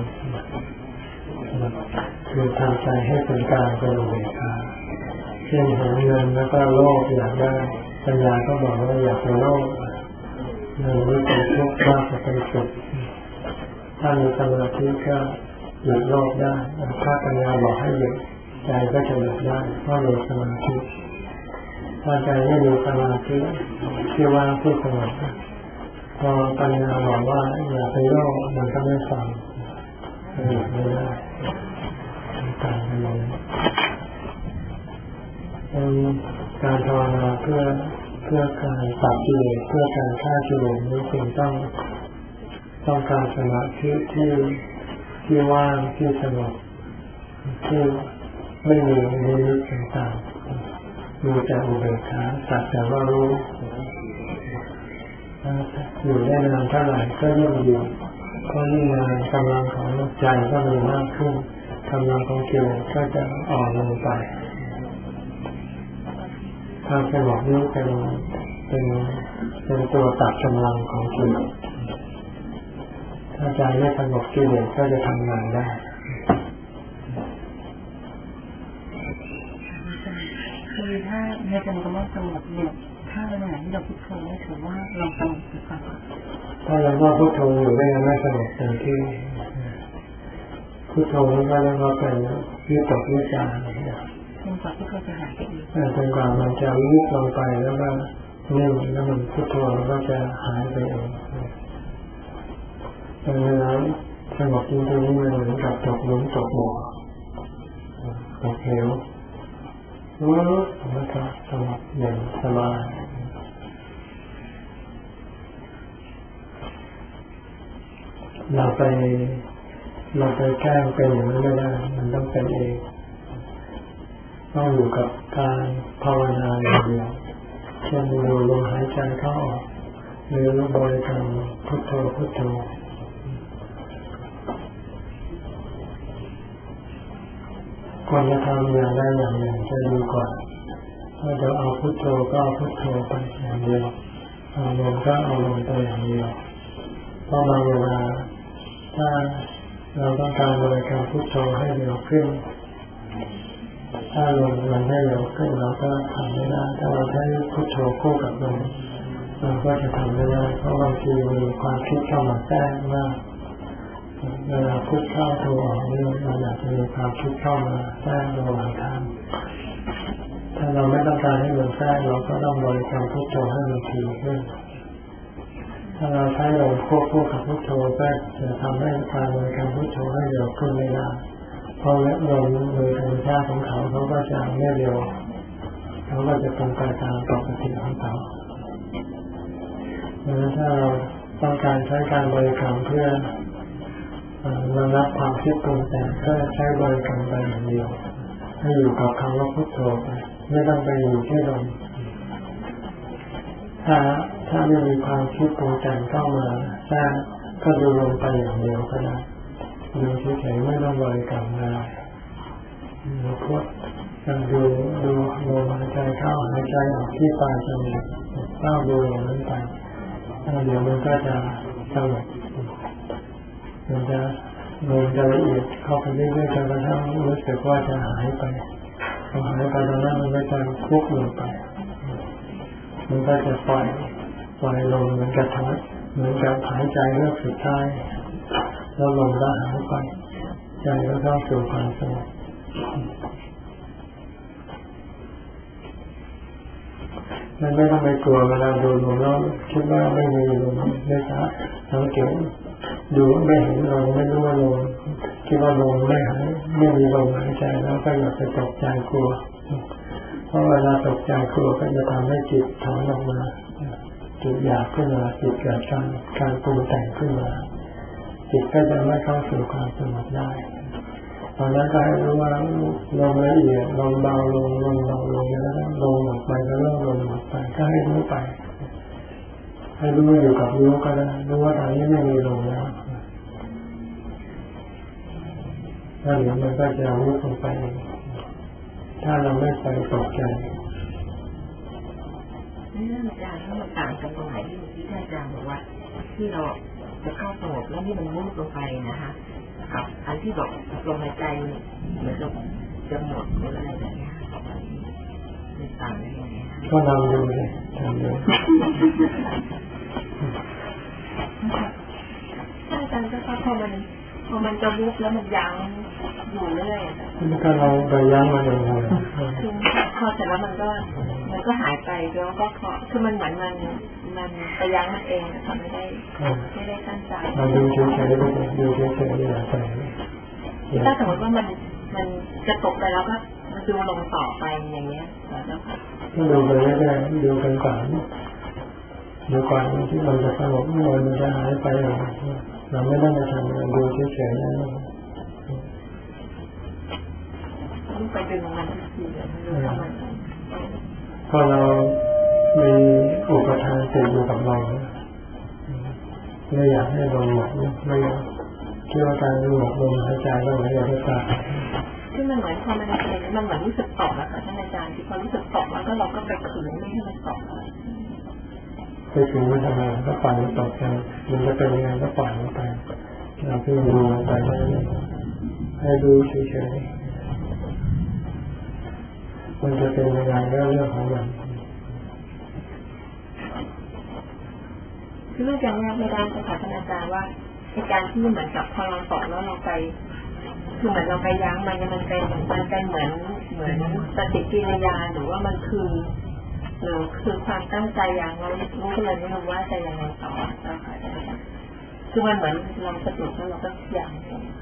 คือทำใจให้เป็นกลางเป็นอุเบกขาเช่นเห็นเงินแล้วก็โลภอยากได้ปัญญาก็บอกว่าอยากไปโลภเงินนี้เป็นทุกข์มากกว่าเป็นสุขถ้ามีสมาธิก็หยุดโลภได้ถ้าปัญญาบอกให้หยุดใจก็จะหยุดได้เพราะมีสมาธิถ้าใจไม่มีสมาธิที่ว่างที่สงบพอปัญญาบอกว่าอย่าไปโลภมันก็ไม่ฟังหยุดไม่ได้ต่างกันเลยการภาวนาเพื่อเพื่อการตัดกิเลสเพื่อการฆ่ากิเลสนี้จึงต้องต้องการสมาธิที่ที่ว่างที่สงบที่ไม่มีนิมิตต่างๆมีแต่อุเบกขาสักแต่ว่ารู้อยู่ได้นานเท่าไหร่ก็ยิ่งอยู่เพราะยิ่งนานกำลังของใจก็มีมากขึ้นกำลังของกิเลสก็จะอ่อนลงไปความสงบนี้เป็นเป็นเป็นตัวตัดกำลังของกิเลสถ้าใจไม่สงบกิเลสก็จะทำงานได้คือถ้าในใจกำลังสงบเนี่ยถ้าในขณะที่เราพุทโธไม่ถือว่าเราสงบหรือเปล่าถ้าเราว่าพุทโธอยู่ได้ยังไม่สงบเต็มที่พุทโธนี่ก็เรียกว่าเป็นวิตกวิจารณ์จนกว่าที่เขาจะหายไปเองจนกว่ามันจะลึกลงไปแล้วก็นิ่งแล้วมันพุทโธมันก็จะหายไปเองดังนั้นสงบจริงๆนี่มันเหมือนกับตกหลุมตกบ่อตกเหวรู้แล้วก็สงบเย็นสบายเราไปเราไปแกล้งเป็นอย่างนั้นไม่ได้มันต้องเป็นเองต้องอยู่กับการภาวนาอย่างเดียวเช่นดูลมหายใจเข้าออกหรือรู้บริกรรมพุทโธพุทโธควรจะทำอย่างใดอย่างหนึ่งจะดีกว่าถ้าจะเอาพุทโธก็เอาพุทโธไปอย่างเดียวเอาลมก็เอาลมไปอย่างเดียวเพราะบางเวลาถ้าเราต้องการบริกรรมพุทโธให้เร็วขึ้นถ้าลมมันให้เร็วขึ้นเราก็ทำไม่ได้ถ้าเราใช้พุทโธคู่กับลมเราก็จะทำไม่ได้เพราะบางทีมีความคิดเข้ามาแทรกมากเวลาพุทเข้าโธออกนี่มันอาจจะมีความคิดเข้ามาแทรกระหว่างทางถ้าเราไม่ต้องการให้มันแทรกเราก็ต้องบริกรรมพุทโธให้มันถี่ขึ้นถ้าเราใช้ลมควบคู่กับพุทโธก็จะทำให้การบริกรรมพุทโธให้เร็วขึ้นไม่ได้เพราะลมโดยธรรมชาติของเขาเขาก็จะไม่เร็วเขาก็จะเป็นไปตามปกติของเขาดังนั้นถ้าเราต้องการใช้การบริกรรมเพื่อระงับความคิดปรุงแต่งก็ใช้บริกรรมไปอย่างเดียวให้อยู่กับคำว่าพุทโธไปไม่ต้องไปอยู่ที่ลมถ้าถ้าไม่มีความคิดปรุงแต่งเข้ามาแทรกก็ดูลมไปอย่างเดียวก็ได้ดูเฉยๆไม่ต้องบริกรรมอะไรดูพุทดูดูลมหายใจเข้าหายใจออกที่ปลายจมูกเข้าดูอย่างนั้นไปเดี๋ยวมันก็จะสงบมันจะลมจะละเอียดเข้าไปเรื่อยๆจนกระทั่งรู้สึกว่าจะหายไปพอหายไปตอนนั้นมันก็จะคุกลงไปมันก็จะปล่อยปล่อยลมเหมือนกับทั้งเหมือนกับหายใจเรื่องสุดท้ายแล้วลมก็หายไปใจก็เข้าสู่ความสงบมันไม่ต้องไปกลัวเวลาดูลมแล้วคิดว่าไม่มีลมไม่ใช่สังเกตดูไม่เห็นลมไม่รู้ว่าลมคิดว่าลมไม่หายไม่มีลมหายใจแล้วก็อย่าไปตกใจกลัวเพราะเวลาตกใจกลัวก็จะทำให้จิตถอนออกมาจิตอยากขึ้นมาจิตเกิดการการปรุงแต่งขึ้นมาจิตก็จะไม่เข้าสู่ความสงบได้ตอนนั้นก็ให้รู้ว่าลมละเอียดลมเบาลงลมเบาลงแล้วก็ลมออกไปก็เริ่มลมออกไปก็ให้รู้ไปให้รู้อยู่กับรู้ก็ได้รู้ว่าตอนนี้ไม่มีลมแล้วแล้วเดี๋ยวมันก็จะรู้ลงไปถ้าเราไม่ไปตกใจนี่เรื่องอาจารย์ที่มันต่างกันตรงไหนที่ที่อาจารย์บอกว่าที่เราจะเข้าสงบแล้วนี่มันมุ่งลงไปนะคะกับอันที่บอกลมหายใจเหมือนกับจะหมดหรืออะไรแบบนี้มันต่างกันยังไงก็ลองดูเลยทำดูอาจารย์ก็พอมันพอมันจะวุบแล้วมันยั้งอยู่เรื่อยก็เราไปยั้งมันเองเลยคือพอเสร็จแล้วมันก็มันก็หายไปแล้วก็พอคือมันเหมือนมันมันไปยั้งมันเองทำไม่ได้ไม่ได้ตั้งใจเราดูเฉยๆดูเฉยๆอย่าไปถ้าสมมติว่ามันมันจะตกไปแล้วก็ดูลงต่อไปอย่างเงี้ยแล้วค่ะก็ดูไปเรื่อยๆดูกันก่อนดูก่อนที่มันจะสงบมันจะหายไปเราไม่ต้องไปทำอะไรดูเฉยๆนะไปดึงมันทีเดียวไม่รู้ทำไมพอเรามีอุปทานติดอยู่กับเราไม่อยากให้ลมหมดไม่อยากคิดว่าการดูหมดลมหายใจเราไม่อยากให้ตายที่มันเหมือนพอมันเป็นมันเหมือนรู้สึกตกอะค่ะท่านอาจารย์ที่พอรู้สึกตกแล้วก็เราก็ไปขืนไม่ให้มันตกไปถึงมันทำไมก็ปล่อยมันตกไปมันจะเป็นยังไงก็ปล่อยมันไปเราเพียงดูไปได้ให้ดูเฉยๆมันจะเป็นยังไงก็เรื่องของมันคือเรื่องอย่างนี้ไม่ได้ค่ะท่านอาจารย์ว่าในการที่เหมือนกับพอเราตกแล้วเราไปคือเหมือนเราไปยั้งมันมันเป็นมันเป็นเหมือนเหมือนปฏิกิริยาหรือว่ามันคือหรือคือความตั้งใจอย่างเรารู้เลยไม่รู้ว่าจะยังไงต่อแล้วค่ะคือมันเหมือนเราสติแล้วเราก็อย่าง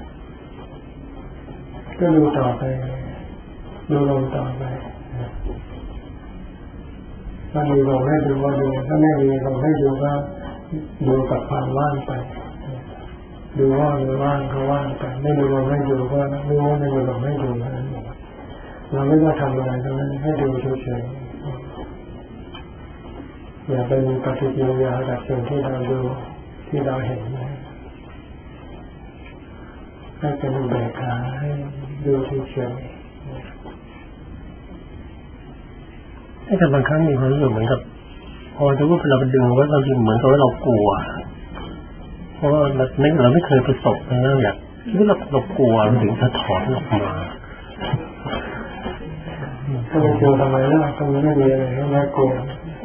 ก็ดูต่อไปดูลงต่อไปถ้ามีลงให้ดูว่าดูถ้าไม่มีลงให้ดูก็ดูกับความว่างไปดูว่างหรือว่างก็ว่างไปไม่ดูลงให้ดูก็รู้ว่าไม่ดูลงให้ดูนั้นเราไม่ต้องทำอะไรทั้งนั้นให้ดูเฉยๆอย่าไปมีปฏิกิริยากับสิ่งที่เราดูที่เราเห็นให้เป็นอุเบกขาให้ดูเฉยๆแต่บางครั้งมีความรู้สึกเหมือนกับพอถ้าว่าเราไปดึงว่าเราจริงเหมือนกับว่าเรากลัวเพราะว่าเราไม่เราไม่เคยประสบนะอยากที่เราเรากลัวถึงจะถอนออกมาถ้าไม่กลัวทำไมล่ะทำไมไม่มีอะไรไม่กลัว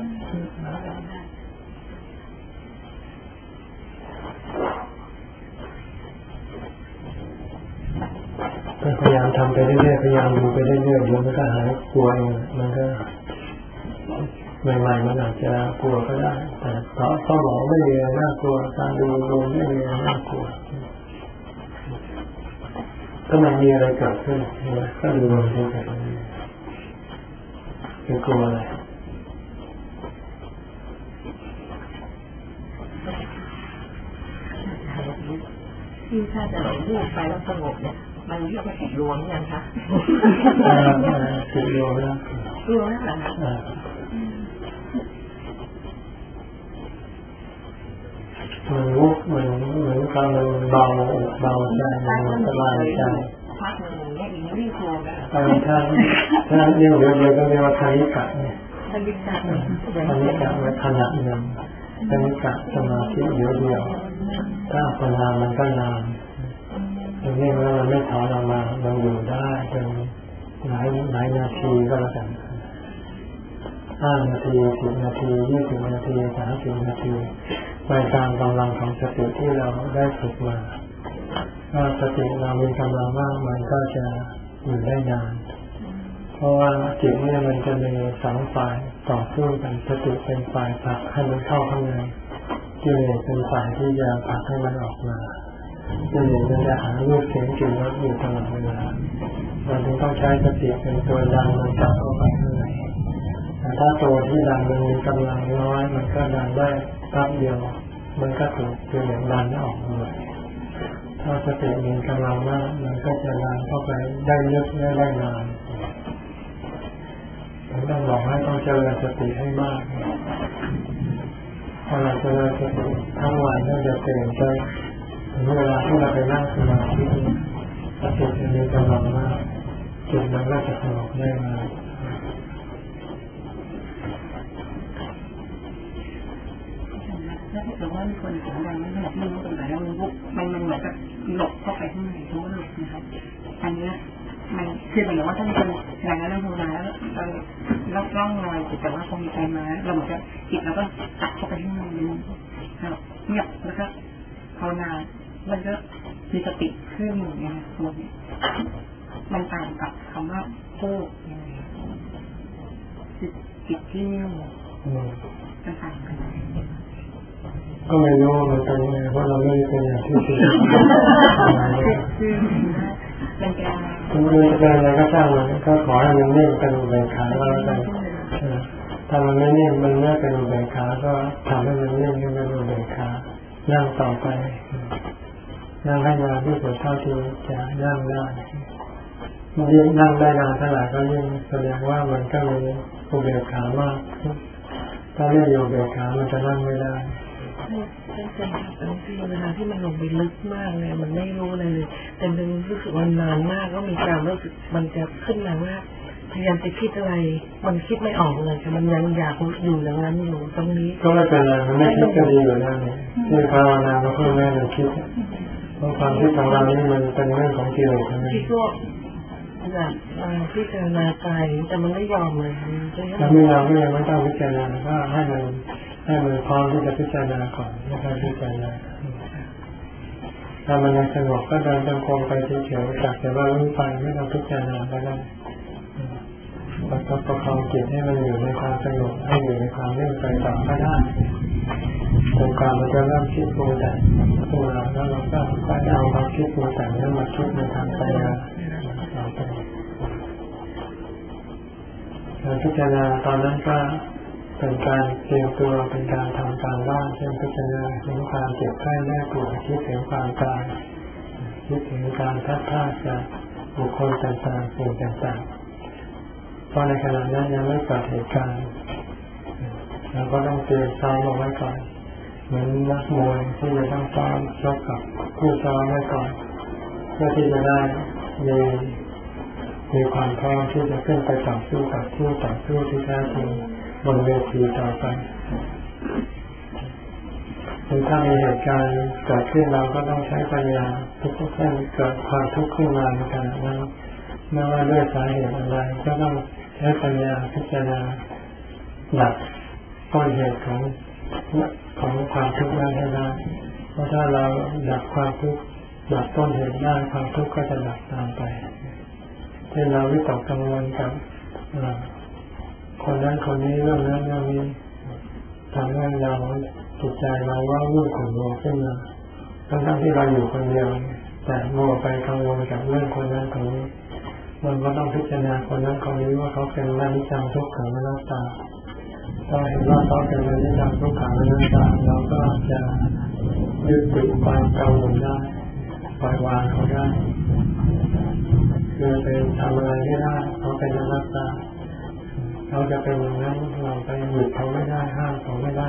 พยายามทำไปเรื่อยๆพยายามดูไปเรื่อยๆเดี๋ยวมันก็หายกลัวเองมันก็ใหม่ๆมันอาจจะกลัวก็ได้แต่เพราะเขาบอกไม่มีอะไรน่ากลัวการดูลมไม่มีอะไรน่ากลัวก็มันมีอะไรเกิดขึ้นก็ดูลมที่เกิดขึ้นจะกลัวอะไรที่ถ้าจะพูดไปแล้วสงบเนี่ยมันเรียกว่าจิตรวมยังคะจิตรวมแล้วรวมแล้วเหรอคะมันวุบมันเหมือนกับมันเบาเบาใจมันสบายใจพักหนึ่งเนี่ยอีกไม่โคมแล้วถ้าถ้าเรียกเรียกเรียกก็เรียกว่าทานิกะเนี่ยทานิกะทานิกะมันขณะหนึ่งทานิกะสมาธิเดียวเดียวถ้าภาวนามันก็นานอย่างนี้แล้วมันไม่ถอนออกมามันอยู่ได้เป็นหลายหลายนาทีก็แล้วกันห้านาทีสิบนาทียี่สิบนาทีสามสิบนาทีไปตามกำลังของสติที่เราได้ฝึกมาถ้าสติเรามีกำลังมากมันก็จะอยู่ได้นานเพราะว่าจิตเนี่ยมันจะมีสองฝ่ายต่อสู้กันสติเป็นฝ่ายผลักให้มันเข้าข้างในกิเลสเป็นฝ่ายที่จะผลักให้มันออกมากิเลสมันจะหารูปเสียงกลิ่นรสอยู่ตลอดเวลาเราจึงต้องใช้สติเป็นตัวดันมันจับเข้าไปข้างในแต่ถ้าตัวที่ดันมันมีกำลังน้อยมันก็ดันได้แป๊บเดียวมันก็ถูกกิเลสดันออกมาถ้าสติมีกำลังมากมันก็จะดันเข้าไปได้ลึกได้ได้นานผมต้องบอกให้ต้องเจริญสติให้มากพอเราเจริญสติทั้งวันก็จะเปลี่ยนใจถึงเวลาที่เราไปนั่งสมาธิสติจะมีกำลังมากจิตมันก็จะสงบได้ง่ายถ้าเกิดว่ามีคนเสียงดังไม่หลับไม่รู้ตรงไหนแล้วมันวุบมันมันเหมือนกับหลบเข้าไปข้างในทั้งหมดนะครับอันนี้มันคือเหมือนว่าถ้ามีคนหลังแล้วลงมาแล้วเราล่องล่องลอยจิตแต่ว่าพอมีใครมาเราเหมือนกับจิตเราก็ตัดเข้าไปข้างในมันเงียบแล้วก็ภาวนามันก็มีสติขึ้นอย่างเงี้ยตัวนี้มันต่างกับคำว่าโก้ยังไงจิตจิตที่นิ่งมันต่างกันก็ไม่รู้มันเป็นยังไงเพราะเราไม่ได้เป็นอย่างที่คิดมันจะถึงจะเป็นอะไรก็ช่างมันก็ขอให้มันนิ่งเป็นอุเบกขาแล้วกันถ้ามันไม่นิ่งมันไม่เป็นอุเบกขาก็ทำให้มันนิ่งให้มันอุเบกขานั่งต่อไปนั่งให้นานที่สุดเท่าที่จะนั่งได้ยิ่งนั่งได้นานเท่าไหร่ก็ยิ่งแสดงว่ามันก็มีอุเบกขามากถ้าไม่มีอุเบกขามันจะนั่งไม่ได้ใช่ใช่บางทีเวลาที่มันลงไปลึกมากเลยมันไม่รู้เลยแต่มันรู้สึกว่านานมากก็มีการรู้สึกมันจะขึ้นมาว่าพยายามจะคิดอะไรมันคิดไม่ออกเลยแต่มันยังอยากอยู่อย่างนั้นอยู่ตรงนี้ก็ไม่เป็นไรมันไม่คิดก็ดีอยู่แล้วนี่ที่ภาวนาก็เพื่อไม่ให้คิดเพราะความคิดของเรานี่มันเป็นเรื่องของกิเลสทั้งนั้นที่พวกแบบพิจารณาใจแต่มันไม่ยอมเลยมันไม่ยอมก็ยังไม่ต้องพิจารณาก็ให้มันให้มันพร้อมที่จะพิจารณาก่อนไม่ใช่พิจารณาถ้ามันยังสงบก็เดินจงกรมไปเฉยๆจากแต่ว่ารู้ไปไม่ต้องพิจารณาก็ได้ประคับประคองจิตให้มันอยู่ในความสงบให้อยู่ในความนิ่งไปต่อก็ได้จนการมันจะเริ่มคิดปรุงแต่งขึ้นมาแล้วเราก็ไปเอาความคิดปรุงแต่งนั้นมาคิดในทางปัญญาเราไปการพิจารณาตอนนั้นก็เป็นการเตรียมตัวเป็นการทำการบ้านเช่นพิจารณาถึงความเจ็บไข้ได้ป่วยคิดถึงความตายคิดถึงการพัดพลาดจากบุคคลต่างๆสิ่งต่างๆเพราะในขณะนั้นยังไม่เกิดเหตุการณ์เราก็ต้องเตรียมซ้อมเอาไว้ก่อนเหมือนนักมวยที่จะต้องซ้อมชกกับผู้ซ้อมไว้ก่อนเพื่อที่จะได้มีมีความพร้อมที่จะขึ้นไปต่อสู้กับผู้ต่อสู้ที่แท้จริงบนเวทีต่อไปหรือถ้ามีเหตุการณ์เกิดขึ้นเราก็ต้องใช้ปัญญาทุกๆครั้งเกิดความทุกข์ขึ้นมาในขณะนั้นไม่ว่าด้วยสาเหตุอะไรก็ต้องใช้ปัญญาพิจารณาดับต้นเหตุของของความทุกข์นั้นให้ได้เพราะถ้าเราดับความทุกข์ดับต้นเหตุได้ความทุกข์ก็จะดับตามไปที่เราวิตกกังวลกับคนนั้นคนนี้เรื่องนั้นเรื่องนี้ทำให้เราจิตใจเราว่าวุ่นขุ่นมัวขึ้นมาทั้งๆที่เราอยู่คนเดียวแต่มัวไปกังวลกับเรื่องคนนั้นคนนี้มันก็ต้องพิจารณาคนนั้นคนนี้ว่าเขาเป็นอนิจจังทุกขังอนัตตาถ้าเห็นว่าเขาเป็นอนิจจังทุกขังอนัตตาเราก็จะยึดติดความกังวลได้ปล่อยวางเขาได้คือไปทำอะไรไม่ได้เขาเป็นอนัตตาเราจะเป็นอย่างนั้นเราไปหยุดเขาไม่ได้ห้ามเขาไม่ได้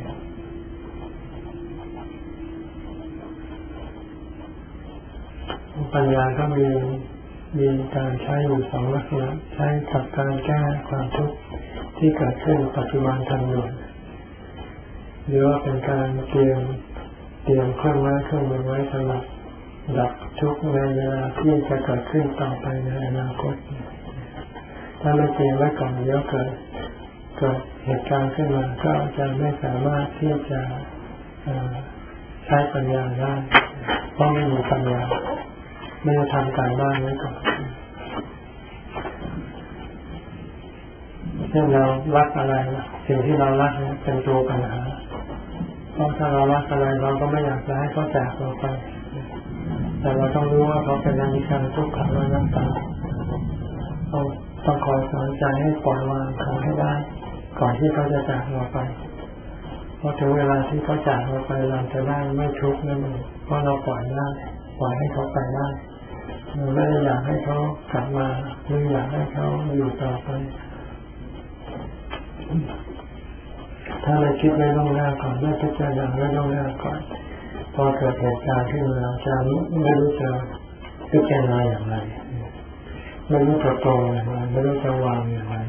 ปัญญาก็มีมีการใช้อยู่สองลักษณะใช้กับการแก้ความทุกข์ที่เกิดขึ้นปัจจุบันทันด่วนหรือว่าเป็นการเตรียมเตรียมเครื่องไม้เครื่องมือไว้สำหรับดับทุกข์ในเวลาที่จะเกิดขึ้นต่อไปในอนาคตถ้าไม่เตรียมไว้ก่อนเดี๋ยวเกิดเกิดเหตุการณ์ขึ้นมาก็จะไม่สามารถที่จะใช้ปัญญาได้เพราะไม่มีปัญญาไม่ได้ทำการบ้านไว้ก่อนเช่นเรารักอะไรสิ่งที่เรารักเนี่ยเป็นตัวปัญหาเพราะถ้าเรารักอะไรเราก็ไม่อยากจะให้เขาจากเราไปแต่เราต้องรู้ว่าเขาเป็นอนิจจังทุกขังอนัตตาต้องต้องคอยสอนใจให้ปล่อยวางเขาให้ได้ก่อนที่เขาจะจากเราไปพอถึงเวลาที่เขาจากเราไปเราจะได้ไม่ทุกข์นั่นเองเพราะเราปล่อยได้ปล่อยให้เขาไปได้เราไม่ได้อยากให้เขากลับมาหรืออยากให้เขาอยู่ต่อไปถ้าเราคิดไว้ล่วงหน้าก่อนไม่พิจารณาไว้ล่วงหน้าก่อนพอเกิดเหตุการณ์ขึ้นมาจะไม่รู้จะพิจารณาอย่างไรไม่รู้จะตรงอย่างไรไม่รู้จะวางอย่างไร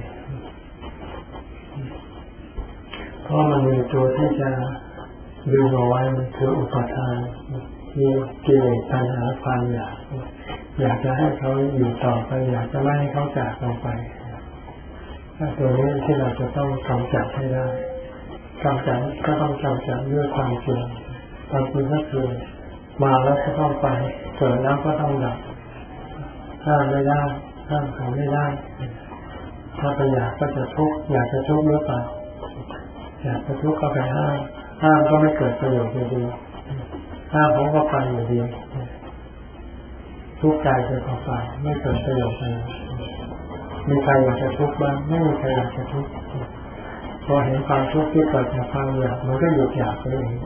เพราะมันมีตัวที่จะดึงเอาไว้คืออุปทานมีกิเลสตัณหาความอยากอยากจะให้เขาอยู่ต่อไปอยากจะไม่ให้เขาจากเราไปตัวนี้ที่เราจะต้องกำจัดให้ได้กำจัดก็ต้องกำจัดด้วยความจริงความจริงก็คือมาแล้วก็ต้องไปเกิดแล้วก็ต้องดับห้ามไม่ได้ห้ามเขาไม่ได้ถ้าไปอยากก็จะทุกข์อยากจะทุกข์หรือเปล่าอยากจะทุกข์ก็ไปห้ามห้ามก็ไม่เกิดประโยชน์อยู่ดีห้ามเขาก็ไปอยู่ดีทุกข์ใจจะต่อไปไม่เกิดประโยชน์อะไรมีใครอยากจะทุกข์บ้างไม่มีใครอยากจะทุกข์พอเห็นความทุกข์ที่เกิดจากความอยากมันก็หยุดอยากไปเอง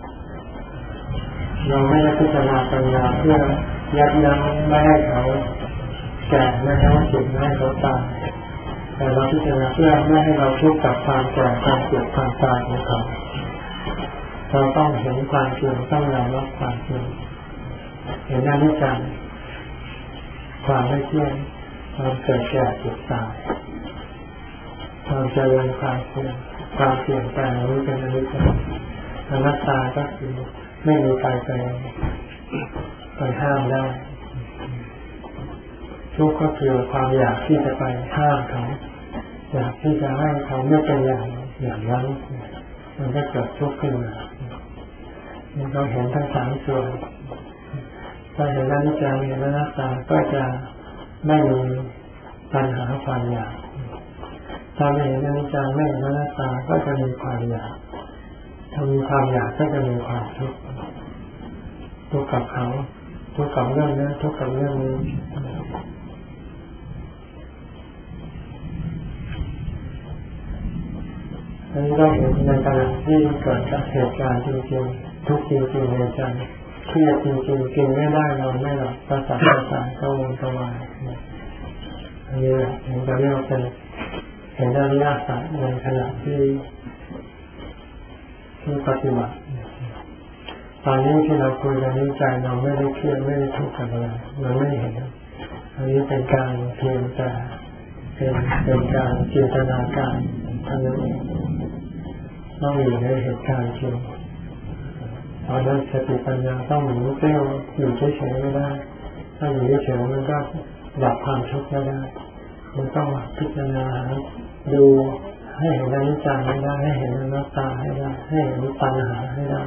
เราไม่ได้พิจารณาปัญญาเพื่อยับยั้งไม่ให้เขาแก่ไม่ให้เขาเจ็บไม่ให้เขาตายแต่เราพิจารณาเพื่อไม่ให้เราทุกข์กับความแก่ความเจ็บความตายของเขาเราต้องเห็นความจริงต้องยอมรับความจริงเห็นอนิจจังความไม่เที่ยงความเกิดแก่เจ็บตายความเจริญความเสื่อมความเปลี่ยนแปลงนี้เป็นอนิจจังอนัตตาก็คือไม่มีใครไปไปห้ามได้ทุกข์ก็คือความอยากที่จะไปห้ามเขาอยากที่จะให้เขาไม่เป็นอย่างอย่างนั้นมันก็เกิดทุกข์ขึ้นมาเราเห็นทั้งสามส่วนถ้าเห็นอนิจจังเห็นอนัตตาก็จะไม่มีปัญหาความอยากถ้าไม่เห็นอนิจจังไม่เห็นอนัตตาก็จะมีความอยากถ้ามีความอยากก็จะมีความทุกข์ทุกข์กับเขาทุกข์กับเรื่องนั้นทุกข์กับเรื่องนี้อันนี้เราเห็นในขณะที่เกิดจากเหตุการณ์จริงๆทุกข์จริงๆในใจเครียดจริงๆกินไม่ได้นอนไม่หลับประสาทประสาทกังวลกังวายอันนี้เราเรียกว่าเป็นเห็นอริยสัจในขณะที่ที่ปฏิบัติตอนนี้ที่เราคุยกันนี้ใจเราไม่ได้เครียดไม่ได้ทุกข์กับอะไรเราไม่เห็นอันนี้เป็นการเพียงแต่เป็นเป็นการจินตนาการท่านนั้นเองต้องอยู่ในเหตุการณ์จริงเพราะนั้นสติปัญญาต้องหมุนเตี้ยวอยู่เฉยๆไม่ได้ถ้าอยู่เฉยๆมันก็ดับความทุกข์ไม่ได้มันต้องพิจารณาดูให้เห็นอนิจจังให้ได้ให้เห็นอนัตตาให้ได้ให้เห็นปัญหาให้ได้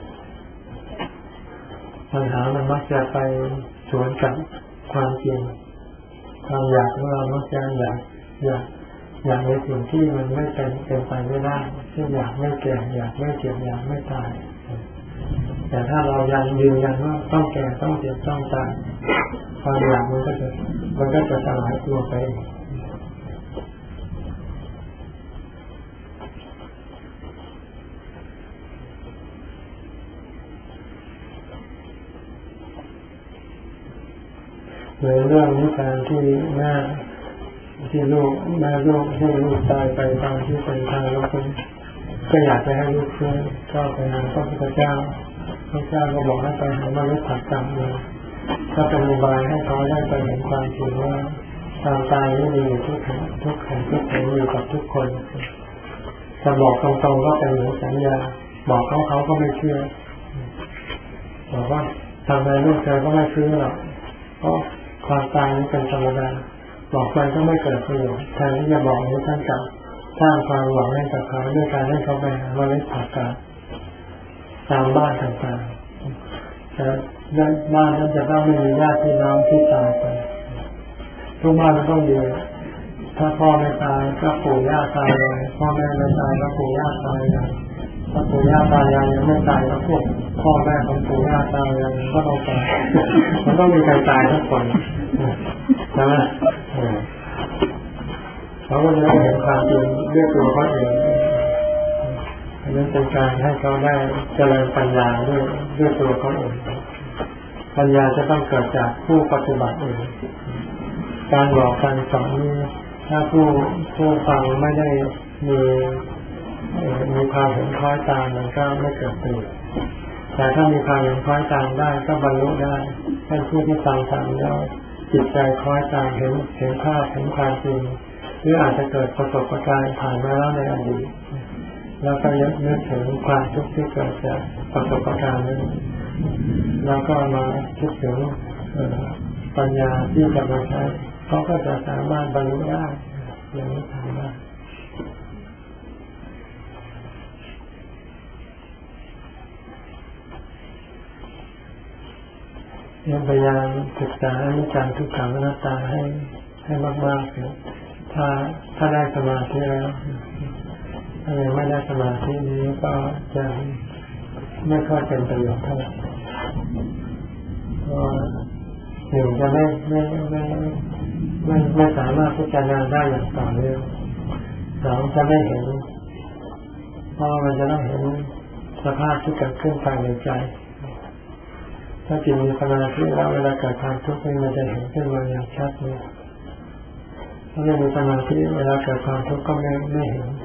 ปัญหามันมักจะไปสวนกับความจริงความอยากของเรามักจะอยากอยากอยากในสิ่งที่มันไม่เป็นเป็นไปไม่ได้เช่นอยากไม่แก่อยากไม่เจ็บอยากไม่ตายแต่ถ้าเรายังยืนยันว่าต้องแก่ต้องเจ็บต้องตายความอยากมันก็จะมันก็จะสลายตัวไปในเรื่องนี้การที่แม่ที่ลูกแม่ลูกให้ลูกตายไปตอนที่เป็นทางลูกก็อยากจะให้ลูกช่วยก็ไปหาพระพุทธเจ้าพระเจ้าก็บอกให้ไปหามนุษย์ผักกรรมเลยถ้าเป็นอุบายให้เขาได้ไปเห็นความจริงว่าความตายนี่มีอยู่ทุกข์ทุกข์ของทุกคนอยู่กับทุกคนจะบอกตรงๆก็เป็นเหมือนสัญญาบอกเขาเขาก็ไม่เชื่อบอกว่าทำอะไรลูกเธอก็ไม่เชื่อหรอกเพราะความตายนี่เป็นธรรมดาบอกไปก็ไม่เกิดประโยชน์แทนที่จะบอกให้ท่านกลับสร้างความหวังให้กับเขาด้วยการให้เขาไปหาเมล็ดผักกาดตามบ้านต่างๆแต่บ้านนั้นจะต้องไม่มีญาติพี่น้องที่ตายไปทุกบ้านมันต้องอยู่ถ้าพ่อไม่ตายก็ปู่ย่าตายายพ่อแม่ไม่ตายก็ปู่ย่าตายายถ้าปู่ย่าตายายยังไม่ตายก็พวกพ่อแม่ของปู่ย่าตายายก็ต้องตายมันต้องมีใครตายทุกคนใช่ไหมเขาก็จะเห็นความจริงด้วยตัวเขาเองอันนั้นเป็นการให้เขาได้เจริญปัญญาด้วยด้วยตัวเขาเองปัญญาจะต้องเกิดจากผู้ปฏิบัติเองการบอกการสอนนี้ถ้าผู้ผู้ฟังไม่ได้มีมีความเห็นคล้อยตามมันก็ไม่เกิดประโยชน์แต่ถ้ามีความเห็นคล้อยตามได้ก็บรรลุได้ท่านผู้ที่ฟังตามแล้วจิตใจคล้อยตามเห็นเห็นภาพเห็นความจริงหรืออาจจะเกิดประสบการณ์ผ่านมาแล้วในอดีตแล้วก็นึกถึงความทุกข์ที่เกิดจากประสบการณ์นั้นแล้วก็มาคิดถึงปัญญาที่จะมาใช้เขาก็จะสามารถบรรลุได้อย่างนี้ทำได้ยังพยายามศึกษาอนิจจังทุกขังอนัตตาให้ให้มากๆเลยถ้าถ้าได้สมาธิแล้วถ้ายังไม่ได้สมาธินี้ก็จะไม่ค่อยเป็นประโยชน์เท่าไหร่เพราะหนึ่งจะไม่ไม่ไม่ไม่ไม่สามารถพิจารณาได้อย่างต่อเนื่องสองจะไม่เห็นเพราะมันจะต้องเห็นสภาพที่เกิดขึ้นภายในใจถ้าจิตมีสมาธิแล้วเวลาเกิดความทุกข์มันจะเห็นขึ้นมาอย่างชัดเลยถ้าไม่มีสมาธิเวลาเกิดความทุกข์ก็ไม่ไม่เห็น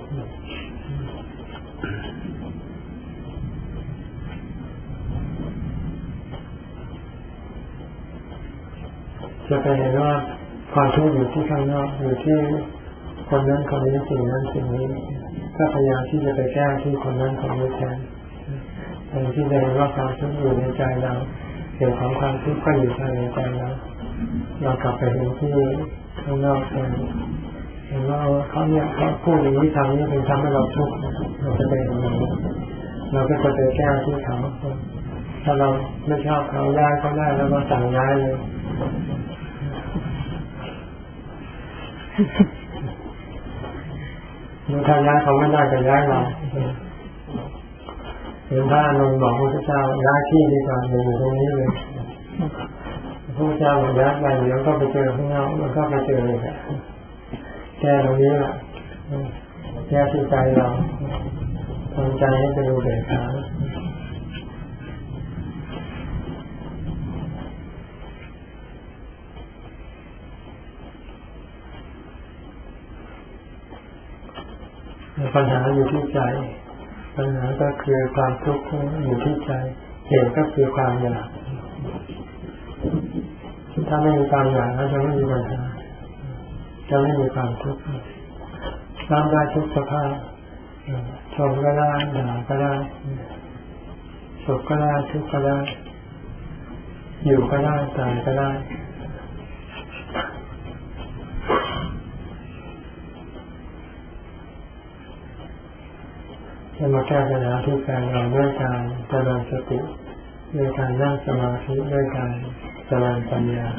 จะไปเห็นว่าความทุกข์อยู่ที่ข้างนอกอยู่ที่คนนั้นคนนี้สิ่งนั้นสิ่งนี้ก็พยายามที่จะไปแก้ที่คนนั้นคนนี้แทนแต่ที่จะเห็นว่าความทุกข์อยู่ในใจเราเหตุของความทุกข์ก็อยู่ภายในใจเราเรากลับไปเห็นที่ข้างนอกแทนเห็นว่าเขาเนี่ยเขาพูดอย่างนี้ทำนี้เป็นทำให้เราทุกข์เราจะไปเห็นอย่างนี้เราก็จะไปแก้ที่เขาถ้าเราไม่ชอบเขาย้ายเขาได้แล้วเราสั่งย้ายเลยถ้าย้ายเขาไม่ได้ก็ย้ายเราเห็นพระอานนท์บอกพระเจ้าย้ายที่ดีกว่าอยู่ตรงนี้เลยพระเจ้าบอกย้ายไปเดี๋ยวก็ไปเจอข้างนอกแล้วก็ไปเจอเลยแก้ตรงนี้แหละแก้ที่ใจเราทำใจให้เป็นอุเบกขาปัญหาอยู่ที่ใจปัญหาก็คือความทุกข์อยู่ที่ใจเหตุก็คือความอยากถ้าไม่มีความอยากก็จะไม่มีปัญหาจะไม่มีความทุกข์รับได้ทุกสภาพชมก็ได้ด่าก็ได้สุขก็ได้ทุกข์ก็ได้อยู่ก็ได้ตายก็ได้จะมาแก้ปัญหาที่แฝงเราด้วยการเจริญสติด้วยการนั่งสมาธิด้วยการเจริญปัญญา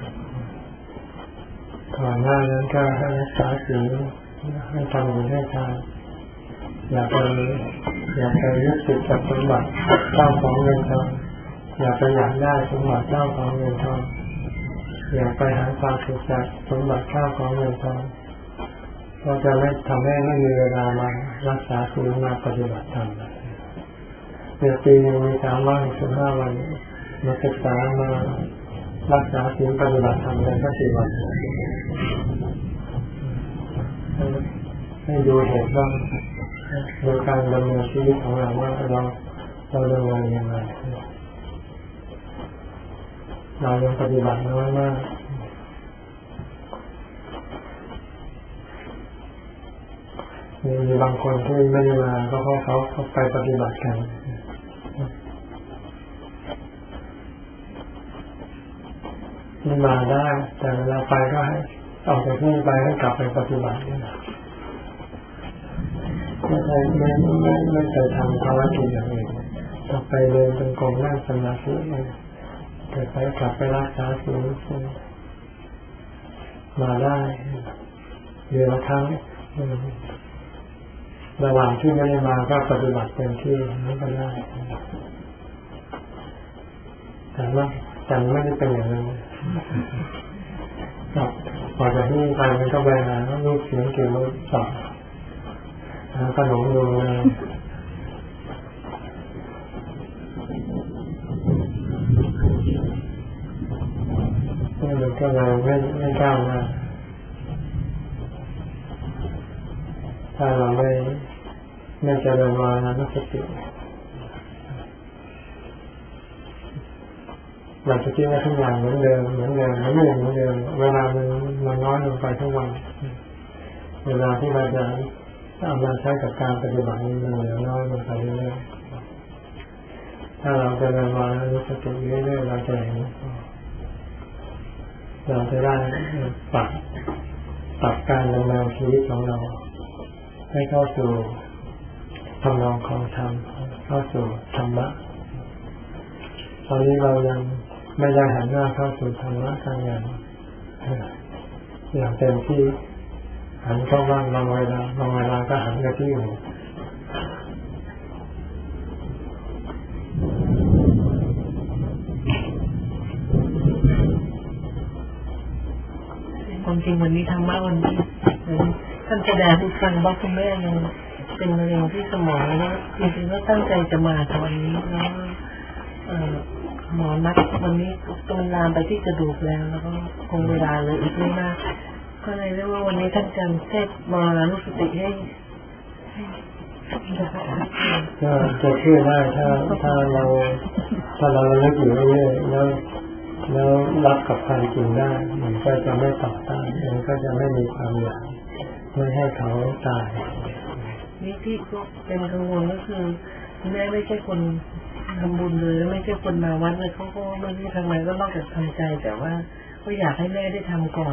ก่อนหน้านั้นก็ให้รักษาศีลให้ทำบุญให้ทานอย่าไปอย่าไปยึดติดกับสมบัติเจ้าของเงินทองอย่าไปอยากได้สมบัติเจ้าของเงินทองอย่าไปหาความสุขจากสมบัติเจ้าของเงินทองเราจะไม่ทำให้ไม่มีเวลามารักษาศีลมาปฏิบัติธรรมเดือนปีนึงมีสามร้อยหกสิบห้าวันมาศึกษามารักษาศีลปฏิบัติธรรมกันสักกี่วันให้ดูเหตุบ้างดูการดำเนินชีวิตของเราว่าเราเราดำเนินยังไงเรายังปฏิบัติน้อยมากมีบางคนที่ไม่ได้มาก็เพราะเขาเขาไปปฏิบัติกันนี่มาได้แต่เวลาไปก็ให้ออกจากที่ไปให้กลับไปปฏิบัติไม่ใช่ไม่ไม่ไม่เคยทำภารกิจอย่างอื่นต่อไปเดินจงกรมนั่งสมาธิเลยเกิดไปกลับไปรักษาศีลมาได้เดือนละครั้งระหว่างที่ไม่ได้มาก็ปฏิบัติเต็มที่นั่นก็ได้แต่ว่าแต่ไม่ได้เป็นอย่างนั้นครับพอจากที่ไปมันก็ไปหาลูกเสียงเกี่ยวกับสอบหาขนมดูเลยนี่มันก็เลยไม่ไม่กล้ามาถ้าเราไม่ไม่เจริญวาระสติเราจะคิดว่าทุกอย่างเหมือนเดิมเหมือนเดิมมันไม่เหมือนเดิมเวลามันมันน้อยลงไปทุกวันเวลาที่เราจะเอามาใช้กับการปฏิบัติมันเหลือน้อยลงไปเรื่อยๆถ้าเราเจริญวาระสติเรื่อยๆเราจะเห็นเราจะได้ปรับปรับการดำเนินชีวิตของเราให้เข้าสู่ธรรมนองของธรรมเข้าสู่ธรรมะตอนนี้เรายังไม่ได้หันหน้าเข้าสู่ธรรมะกันอย่างอย่างเต็มที่หันเข้าบ้างบางเวลาบางเวลาก็หันไปที่อื่นความจริงวันนี้ธรรมะวันนี้ท่านแสดงให้ฟังว่าคุณแม่ยังเป็นมะเร็งที่สมองแล้วจริงๆก็ตั้งใจจะมาตอนนี้แล้วหมอนัดวันนี้ตรงลามไปที่กระดูกแล้วแล้วก็คงเวลาเลยอีกไม่มากก็เลยเรียกว่าวันนี้ท่านจะเทศมานุสติให้ก็จะช่วยได้ถ้าถ้าเราถ้าเราเลิกอยู่เรื่อยๆแล้วแล้วรับกับความจริงได้มันก็จะไม่ต่อต้านมันก็จะไม่มีความอยากไม่ให้เขาตายนี่ที่ก็เป็นกังวลก็คือแม่ไม่ใช่คนทำบุญเลยไม่ใช่คนมาวัดเลยเขาก็ไม่รู้ทำไมก็นอกจากทำใจแต่ว่าก็อยากให้แม่ได้ทำก่อน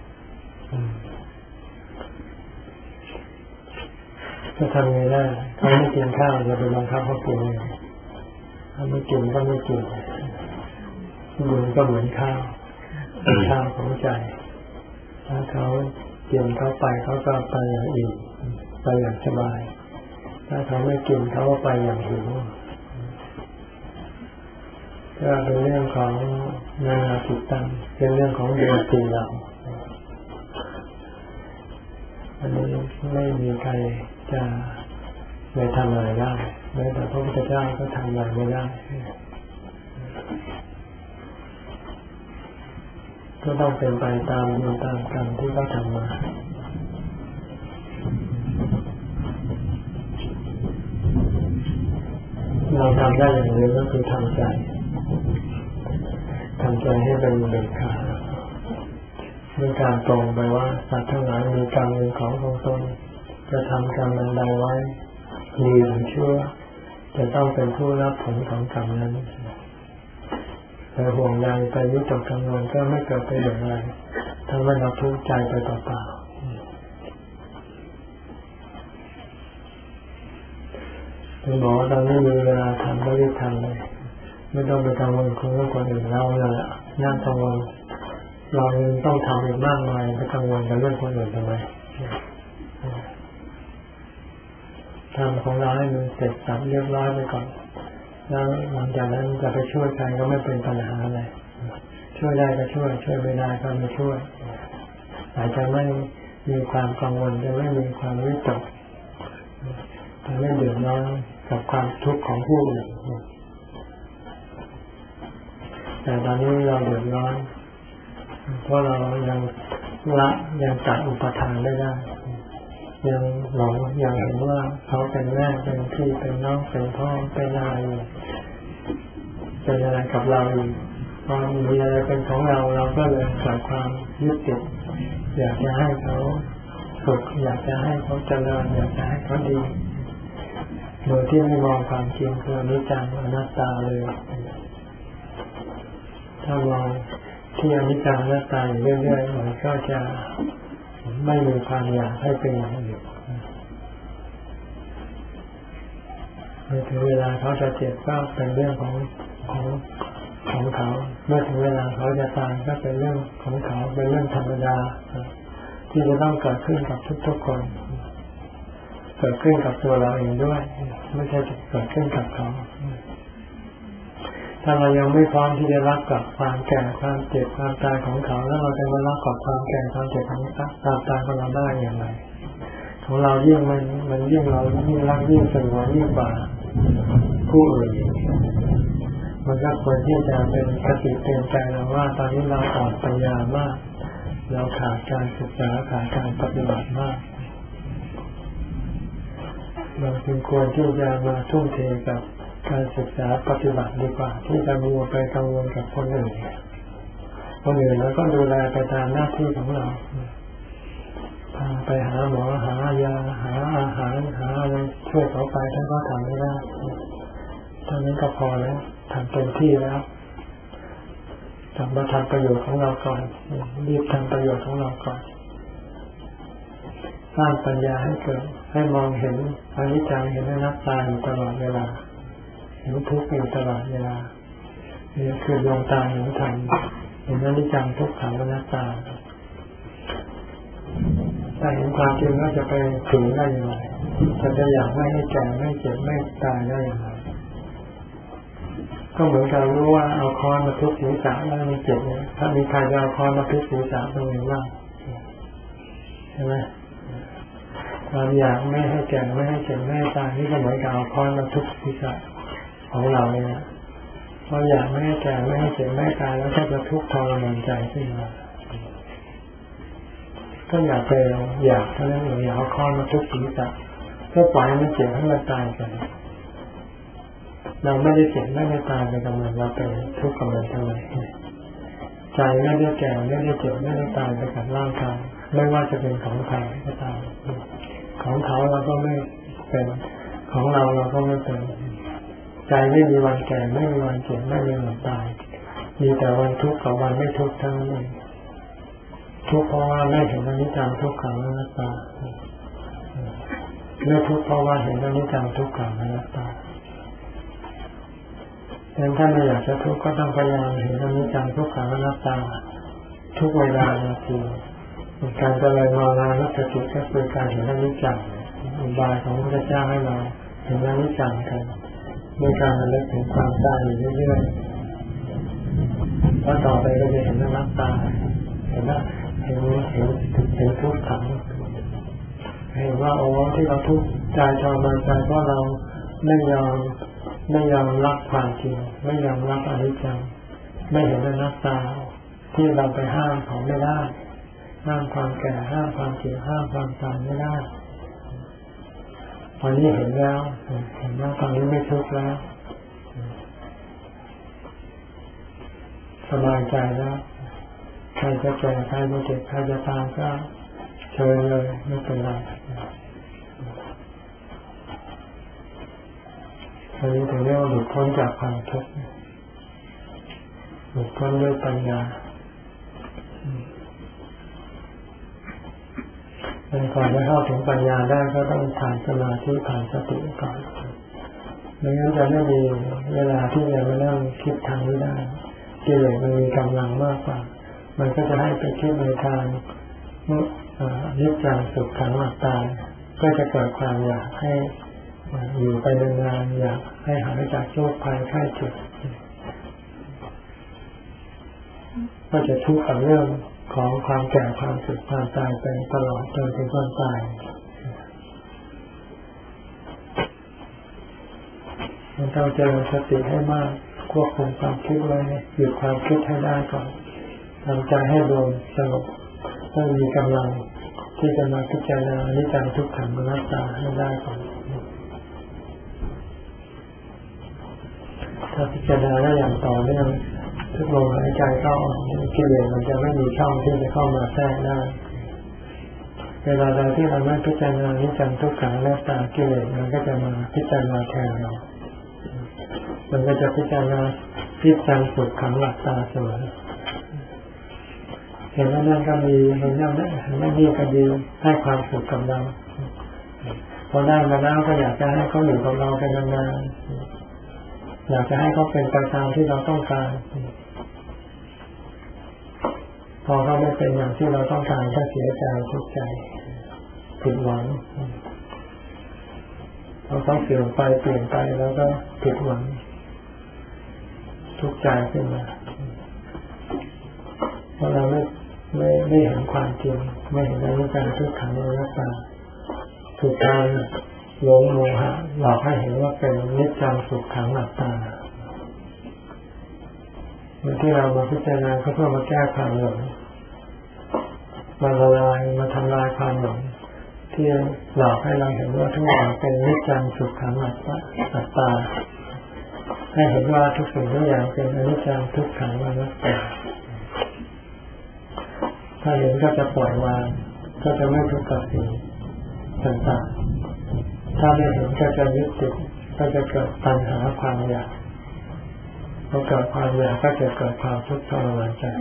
จะทำไงได้เขาไม่กินข้าวจะไปบังคับเขากินเขาไม่กินก็ไม่กินบุญก็เหมือนข้าวเป็นข้าวของใจถ้าเขากินเขาไปเขาก็ไปอย่างอิ่มไปอย่างสบายถ้าเขาไม่กินเขาก็ไปอย่างหิวก็เป็นเรื่องของนานาจิตตังเป็นเรื่องของดวงจิตเราอันนี้ไม่มีใครจะไปทำอะไรได้แม้แต่พระพุทธเจ้าก็ทำอะไรไม่ได้ก็ต้องเป็นไปตามบุญตามกรรมที่เขาทำมาเราทำได้อย่างนี้ก็คือทำใจทำใจให้เป็นเด็กขาด ด้วยการตรงไปว่าสัตว์ทั้งหลายมีกรรมเป็นของของตนจะทำกรรมใดไว้ดีหรือชั่วจะต้องเป็นผู้รับผลของกรรมนั้นแต่ห่วงใยไปวิตกกังวลก็ไม่เกิดประโยชน์อะไรทำให้เราทุกข์ใจไปเปล่าๆคุณหมอตอนนี้มีเวลาทำไม่ได้ทำเลยไม่ต้องไปกังวลคนเรื่องคนอื่นเราเลยน่ากังวลเราต้องทำอีกมากมายไปกังวลกับเรื่องคนอื่นทำไมทำของเราให้มันเสร็จสับเรียบร้อยไปก่อนแล้วหลังจากนั้นจะไปช่วยใครก็ไม่เป็นปัญหาอะไรช่วยได้ก็ช่วยช่วยไม่ได้ก็ไม่ช่วยอาจจะไม่มีความกังวลจะไม่มีความวิตกจะไม่เดือดร้อนกับความทุกข์ของผู้อื่นแต่ตอนนี้เราเดือดร้อนเพราะเรายังละยังตัดอุปทานไม่ได้ยังหลงยังเห็นว่าเขาเป็นแม่เป็นพี่เป็นน้องเป็นพ่อเป็นอะไรเป็นอะไรกับเราอีกพอมีอะไรเป็นของเราเราก็เลยเกิดความยึดติดอยากจะให้เขาสุขอยากจะให้เขาเจริญอยากจะให้เขาดีโดยที่ไม่มองความจริงคืออนิจจังอนัตตาเลยถ้ามองที่อนิจจังอนัตตาอยู่เรื่อยๆมันก็จะไม่มีความอยากให้เป็นอย่างอื่นเมื่อถึงเวลาเขาจะเจ็บก็เป็นเรื่องของของของเขาเมื่อถึงเวลาเขาจะตายก็เป็นเรื่องของเขาเป็นเรื่องธรรมดาที่จะต้องเกิดขึ้นกับทุกๆคนเกิดขึ้นกับตัวเราเองด้วยไม่ใช่เกิดขึ้นกับเขาถ้าเรายังไม่พร้อมที่จะรับกับความแก่ความเจ็บความตายของเขาแล้วเราจะมารับกับความแก่ความเจ็บความตายของเราได้อย่างไรของเรายิ่งมันมันยิ่งเรายิ่งรักยิ่งสงบยิ่งกว่าผู้อื่นมันก็ควรที่จะเป็นคติเตือนใจเราว่าตอนนี้เราอ่อนปัญญามากเราขาดการศึกษาขาดการปฏิบัติมากเราจึงควรที่จะมาทุ่มเทกับการศึกษาปฏิบัติดีกว่าที่จะมัวไปกังวลกับคนอื่นคนอื่นแล้วก็ดูแลไปตามหน้าที่ของเราพาไปหาหมอหายาหาอาหารหาอะไรช่วยเขาไปท่านก็ทำไม่ได้เท่านั้นก็พอแล้วทำเต็มที่แล้วทำมาทำประโยชน์ของเราก่อนรีบทำประโยชน์ของเราก่อนสร้างปัญญาให้เกิดให้มองเห็นอนิจจังเห็นอนัตตาอยู่ตลอดเวลาเห็นทุกข์อยู่ตลอดเวลานี่คือดวงตาเห็นธรรมเห็นอนิจจังทุกขังอนัตตาถ้าเห็นความจริงก็จะไปถึงได้อย่างไรจะจะอยากไม่ให้แก่ไม่เจ็บไม่ตายได้อย่างไรก็เหมือนกับรู้ว่าเอาค้อนมาทุบศีรษะแล้วมันเจ็บเนี่ยถ้ามีใครจะเอาค้อนมาทุบศีรษะตรงนี้บ้างใช่ไหมความอยากไม่ให้แก่ไม่ให้เจ็บไม่ให้ตายนี่ก็เหมือนกับเอาค้อนมาทุบศีรษะของเราเนี่ยพออยากไม่ให้แก่ไม่ให้เจ็บไม่ให้ตายแล้วก็จะทุกข์ทรมานใจขึ้นมาก็อยากไปอยากเท่านั้นเองอยากเอาค้อนมาทุบศีรษะก็ปล่อยให้มันเจ็บให้มันตายไปเราไม่ได้เจ็บไม่ได้ตายไปกับมันเราไปทุกข์กับมันทำไมใจไม่ได้แก่ไม่ได้เจ็บไม่ได้ตายไปกับร่างกายไม่ว่าจะเป็นของใครก็ตามของเขาเราก็ไม่เป็นของเราเราก็ไม่เป็นใจไม่มีวันแก่ไม่มีวันเจ็บไม่มีวันตายมีแต่วันทุกข์กับวันไม่ทุกข์ทั้งนั้นทุกข์เพราะว่าไม่เห็นอนิจจังทุกขังอนัตตาไม่ทุกข์เพราะว่าเห็นอนิจจังทุกขังอนัตตาดังนั้นถ้าไม่อยากจะทุกข์ก็ต้องพยายามเห็นอนิจจังทุกขังอนัตตาทุกเวลานาทีการเจริญภาวนานุสติก็คือการเห็นอนิจจังอุบายของพระพุทธเจ้าให้เราเห็นอนิจจังกันในการระลึกถึงความตายอยู่เรื่อยๆแล้วต่อไปก็จะเห็นอนัตตาเห็นว่าเห็นเห็นเห็นทุกขังเห็นว่าโอ้ที่เราทุกข์ใจทรมานใจเพราะเราไม่ยอมไม่ยอมรับความจริงไม่ยอมรับอนิจจังไม่เห็นอนัตตาที่เราไปห้ามเขาไม่ได้ห้ามความแก่ห้ามความเจ็บห้ามความตายไม่ได้ตอนนี้เห็นแล้วเห็นว่าตอนนี้ไม่ทุกข์แล้วสบายใจแล้วใครจะแก่ใครจะเจ็บใครจะตายก็เชิญเลยไม่เป็นไรอันนี้ถึงเรียกว่าหลุดพ้นจากความทุกข์หลุดพ้นด้วยปัญญาในก่อนจะเข้าถึงปัญญาได้ก็ต้องผ่านสมาธิผ่านสติก่อนไม่งั้นจะไม่มีเวลาที่จะมานั่งคิดทางนี้ได้กิเลสมันมีกำลังมากกว่ามันก็จะให้ไปคิดในทางนิจจังสุขขังอัตตาก็จะเกิดความอยากให้อยู่ไปนานๆอยากให้หายจากโรคภัยไข้เจ็บก็จะทุกข์กับเรื่องของความแก่ความเจ็บความตายไปตลอดจนถึงวันตายมันต้องเจริญสติให้มากควบคุมความคิดไว้หยุดความคิดให้ได้ก่อนทำใจให้รวมสงบต้องมีกำลังที่จะมาพิจารณาอนิจจังทุกขังอนัตตาให้ได้ก่อนถ้าพิจารณาได้อย่างต่อเนื่องทุกลมหายใจเข้าออกกิเลสมันจะไม่มีช่องที่จะเข้ามาแทรกได้เวลาใดที่เราไม่พิจารณาอนิจจังทุกขังอนัตตากิเลสมันก็จะมาพิจารณาแทนเรามันก็จะพิจารณาพิจารณาสุขขังหลักตาเสมอเห็นว่านั่นก็มีเห็นนั่นไม่ดีก็ดีให้ความสุขกับเราพอได้มาแล้วก็อยากจะให้เขาอยู่กับเราเป็นนานๆอยากจะให้เขาเป็นไปตามที่เราต้องการพอเขาไม่เป็นอย่างที่เราต้องการก็เสียใจทุกข์ใจผิดหวังพอเขาเสื่อมไปเปลี่ยนไปแล้วก็ผิดหวังทุกข์ใจขึ้นมาเพราะเราไม่ไม่ไม่เห็นความจริงไม่เห็นอนิจจังทุกขังอนัตตาถูกการหลงโมหะหลอกให้เห็นว่าเป็นนิจจังสุขขังอนัตตาเมื่อที่เรามาพิจารณาก็เพื่อมาแก้ความหลงมาละลายมาทำลายความหลงที่หลอกให้เราเห็นว่าทุกอย่างเป็นนิจจังสุขขังอนัตตาให้เห็นว่าทุกสิ่งทุกอย่างเป็นอนิจจังทุกขังอนัตตาถ้าเห็นก็จะปล่อยวางก็จะไม่ทุกข์กับสิ่งต่างๆถ้าไม่เห็นก็จะยึดติดก็จะเกิดปัญหาความอยากพอเกิดความอยากก็จะเกิดความทุกข์ทรมานใจ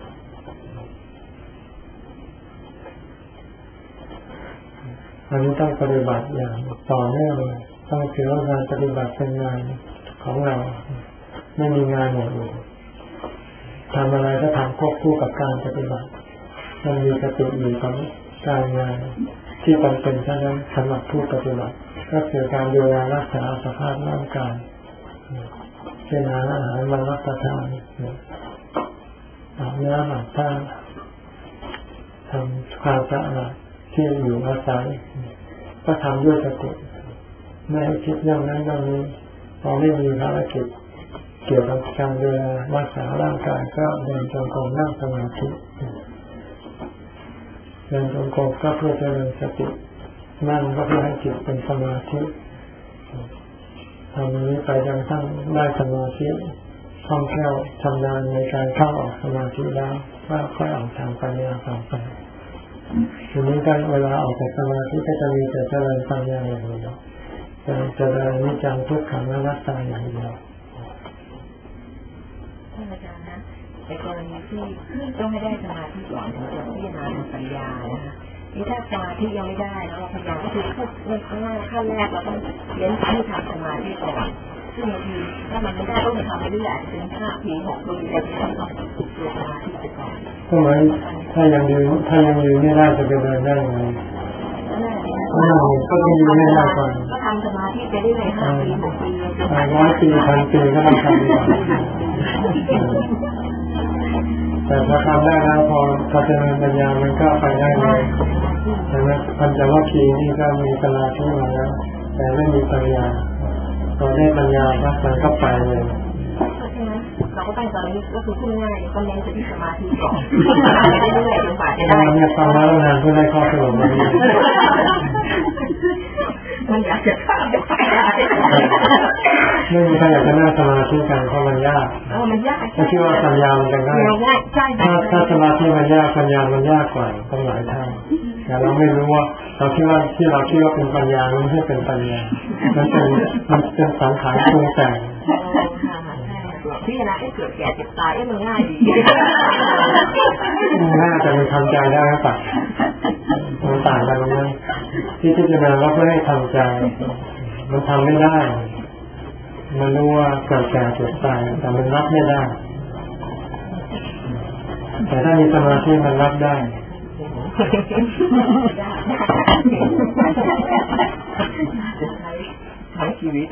อันนี้ต้องปฏิบัติอย่างต่อเนื่องต้องถือว่างานปฏิบัติเป็นงานของเราไม่มีงานอย่างอื่นทำอะไรก็ทำควบคู่กับการปฏิบัติมันมีสติอยู่กับการงานที่จำเป็นเท่านั้นสำหรับผู้ปฏิบัติก็คือการดูแลรักษาสภาพร่างกายเช่นหาอาหารมารับประทานอาบน้ำอาบท่าทำความสะอาดที่อยู่อาศัยก็ทำด้วยสติไม่ให้คิดเรื่องนั้นเรื่องนี้พอไม่มีภารกิจเกี่ยวกับการดูแลรักษาร่างกายก็เดินจงกรมนั่งสมาธิเดินจงกรมก็เพื่อเจริญสตินั่งก็เพื่อให้จิตเป็นสมาธิทำนี้ไปจนทั้งได้สมาธิคล่องแคล่วชำนาญในการเข้าออกสมาธิแล้วก็ค่อยออกทางปัญญาต่อไปทีนี้การเวลาออกจากสมาธิก็จะมีแต่เจริญปัญญาอย่างเดียวจะเจริญนิจจังทุกขังอนัตตาอย่างเดียวท่านอาจารย์นะในกรณีที่ต้องไม่ได้สมาธิก่อนถึงจะพิจารณาทางปัญญานะคะนี่ถ้าสมาธิยังไม่ได้แล้วปัญญาก็คือขั้นขั้นแรกเราต้องเน้นที่ทำสมาธิก่อนซึ่งบางทีถ้ามันไม่ได้ต้องทำไปเรื่อยๆเป็นห้าปีหกปีแต่ต้องต้องฝึกตัวสมาธิไปก่อนก็เหมือนถ้ายังยืนถ้ายังยืนไม่ได้จะไปเดินได้ยังไงก็ต้องยืนไม่ได้ก่อนก็ทำสมาธิไปเรื่อยๆห้าปีหกปีร้อยปีพันปีก็ต้องทำก่อนแต่พอทำได้แล้วพอพอเจริญปัญญามันก็ไปได้เลยใช่ไหมปัญจวัคคีย์นี่ก็มีสมาธิมาแล้วแต่ไม่มีปัญญาพอได้ปัญญาปั๊บมันก็ไปเลยเราก็ตั้งตอนนี้ก็คือพูดง่ายก็เน้นไปที่สมาธิก่อนเรื่อยๆจนกว่าจะได้เนี่ยฟังแล้วนานเพื่อได้ข้อสรุปมาเนี่ยมันอยากจะข้ามไปไม่มีใครอยากจะนั่งสมาธิกันเพราะมันยากเออมันยากไม่คิดว่าปัญญามันจะง่ายถ้าถ้าสมาธิมันยากปัญญามันยากกว่าต้องหลายเท่าแต่เราไม่รู้ว่าเราคิดว่าที่เราคิดว่าเป็นปัญญามันไม่ใช่เป็นปัญญามันเป็นมันเป็นสังขารปรุงแต่งพี่นะไอ้เกิดแก่เจ็บตายไอ้มันง่ายดีง่ายแต่มันทำใจได้หรือเปล่ามันต่างกันตรงนั้นที่พิจารณาว่าเพื่อให้ทำใจมันทำไม่ได้มันรู้ว่าเกิดแก่เจ็บตายแต่มันรับไม่ได้แต่ถ้ามีสมาธิมันรับได้ทั้งชีวิต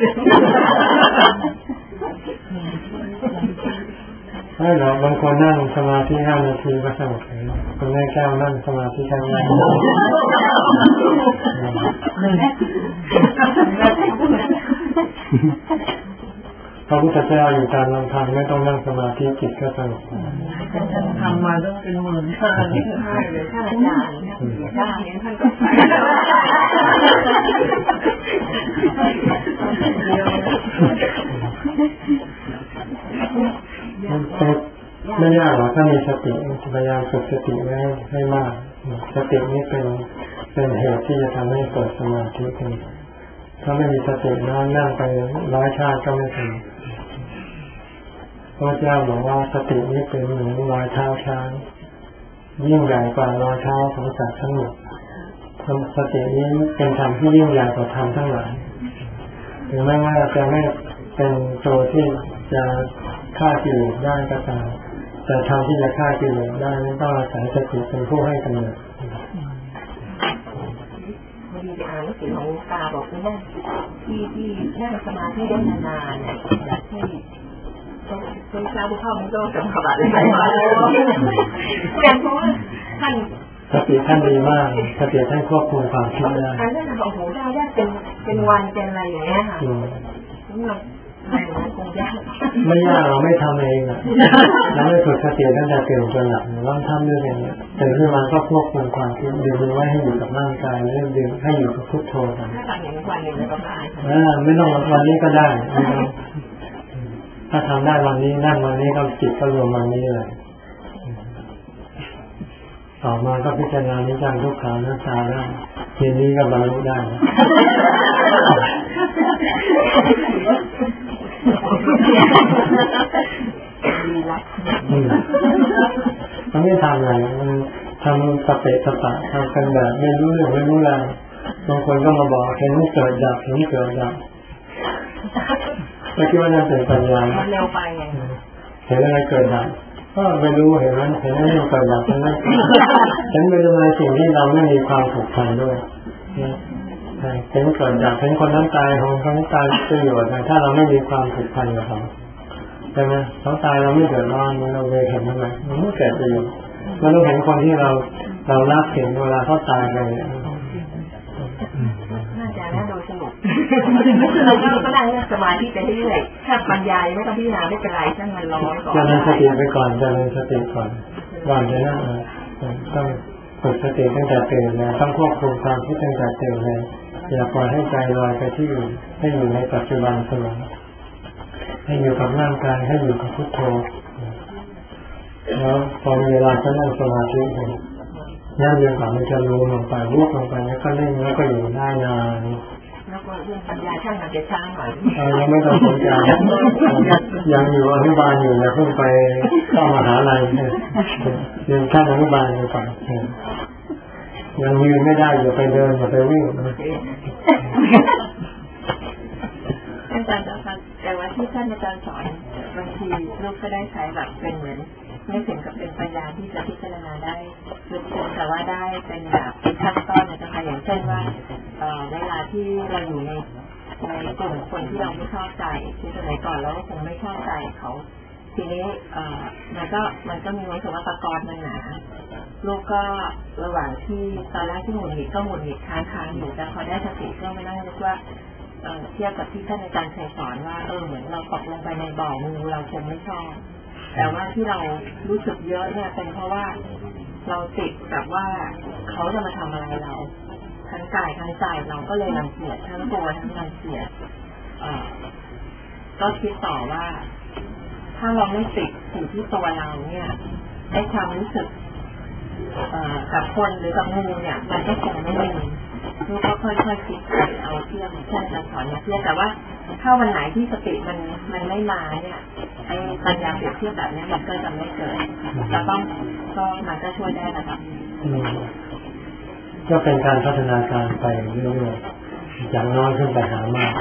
ไม่หรอกบางคนนั่งสมาธิห้านาทีก็สงบเลยคนแม่แก้วนั่งสมาธิแค่นั้นพระพุทธเจ้าอยู่ตามลำพังไม่ต้องนั่งสมาธิจิตก็สงบทำมาต้องเป็นหมื่นชาติใช่เลยท่านอาจารย์ท่านท่านก็ไปไม่ยากหรอกถ้ามีสติพยายามฝึกสติไว้ให้มากสตินี้เป็นเป็นเหตุที่จะทำให้เกิดสมาธิขึ้นถ้าไม่มีสตินั่งนั่งไปร้อยชาติก็ไม่ถึงพระเจ้าบอกว่าสตินี้เป็นเหมือนรอยเท้าช้างยิ่งใหญ่กว่ารอยเท้าของสัตว์ทั้งหมดสตินี้เป็นธรรมที่ยิ่งใหญ่กว่าธรรมทั้งหลายถึงแม้ว่าจะไม่เป็นตัวที่จะฆ่ากิเลสได้ก็ตามแต่ธรรมที่จะฆ่ากิเลสได้ต้องอาศัยสติเป็นผู้ให้กำเนิดพอดีไปอ่านหนังสือของตาบอกว่านั่งที่ที่นั่งสมาธิได้นานๆเนี่ยอยากให้คนชาวบุคคลมันก็สำคัญอะไรมาอย่างเพราะว่าท่านสติท่านดีมากสติท่านควบคุมความคิดได้ท่านของหูได้ได้เป็นเป็นวันเป็นอะไรอย่างเงี้ยค่ะไม่ยากเราไม่ทำเองอ่ะเราไม่ฝึกสติตั้งแต่ตื่นจนหลับเราทำด้วยเองแต่ขึ้นมาก็ควบคุมความคิดดึงไว้ให้อยู่กับร่างกายเรื่องดึงให้อยู่กับพุทโธกันถ้าทำอย่างวันหนึ่งก็ได้ไม่ต้องวันนี้ก็ได้ถ้าทำได้วันนี้นั่งวันนี้ก็จิตก็รวมวันนี้เลยต่อมาก็พิจารณานิจังทุกขังอนัตตาได้ทีนี้ก็บรรลุได้มันไม่ทำอะไรมันทำสเปะสปะทำกันแบบไม่รู้เรื่องไม่รู้ราวบางคนก็มาบอกเห็นเกิดดับเห็นเกิดดับไม่คิดว่านั่นเป็นปัญญาเร็วไปเห็นอะไรเกิดดับก็ไม่รู้เห็นนั้นเห็นนั้นมันเกิดดับทั้งนั้นฉันไม่รู้ในสิ่งที่เราไม่มีความผูกพันด้วยเห็นเกิดดับเห็นคนนั้นตายของเขาตายประโยชน์ถ้าเราไม่มีความผูกพันกับเขาใช่ไหมเขาตายเราไม่เดือดร้อนเราเลยเห็นทำไมมันไม่เกิดประโยชน์เราต้องเห็นคนที่เราเรารักเห็นเวลาเขาตายไปน่าจะน่าดูสนุกเราก็นั่งสมาธิไปเรื่อยๆถ้าปัญญาไม่ต้องพิจารณาไม่เป็นไรช่างมันร้อนก่อนจะเริญสติไปก่อนจะเริญสติก่อนก่อนจะนั่งต้องฝึกสติตั้งแต่ตื่นเลยต้องควบคุมความคิดตั้งแต่ตื่นเลยอย่าปล่อยให้ใจลอยไปที่อื่นให้อยู่ในปัจจุบันเสมอให้อยู่กับร่างกายให้อยู่กับพุทโธแล้วพอเวลาจะนั่งสมาธิย่างเดียวกับมันจะรู้ลงไปวุบลงไปแล้วก็เล่นแล้วก็อยู่ได้นานแล้วก็เรื่องปัญญาช่างอาจจะช้าหน่อยยังไม่ต้องสนใจยังอยู่อนุบาลอยู่อย่าเพิ่งไปเข้ามหาลัยเรียนขั้นอนุบาลไปก่อนยังยืนไม่ได้อย่าไปเดินอย่าไปวิ่งอาจารย์คะแต่ว่าที่ท่านอาจารย์สอนบางทีลูกก็ได้ใช้แบบเป็นเหมือนไม่ถึงกับเป็นปัญญาที่จะพิจารณาได้ลึกซึ้งแต่ว่าได้เป็นแบบขั้นต้นนะคะอย่างเช่นว่าเวลาที่เราอยู่ในในกลุ่มคนที่เราไม่ชอบใจที่สมัยก่อนเราคงไม่ชอบใจเขาทีนี้มันก็มันก็มีความรู้สึกว่าตะกอนมันหนาลูกก็ระหว่างที่ตอนแรกที่หมุนหงิดก็หมุนหงิดค้างค้างอยู่แต่พอได้สติก็ไม่ได้รู้ว่าเทียบกับที่ท่านอาจารย์เคยสอนว่าเออเหมือนเราตกลงไปในบ่องูเราคงไม่ชอบแต่ว่าที่เรารู้สึกเยอะเนี่ยเป็นเพราะว่าเราติดกับว่าเขาจะมาทำอะไรเราทั้งกายทั้งใจเราก็เลยรังเกียจทั้งตัวทั้งรังเกียจก็คิดต่อว่าถ้าเราไม่ติดอยู่ที่ตัวเราเนี่ยไอ้ความรู้สึกกับคนหรือกับงูเนี่ยมันก็คงไม่มีลูกก็ค่อยๆคิดไปเอาเที่ยงเช่นจะสอนมาเที่ยงแต่ว่าถ้าวันไหนที่สติมันมันไม่มาเนี่ยไอ้ปัญญาเปรียบเทียบแบบนี้มันก็จะไม่เกิดจะต้องก็มันก็ช่วยได้ระดับนี้ก็เป็นการพัฒนาการไปเรื่อยๆอย่างน้อยขึ้นไปหามาก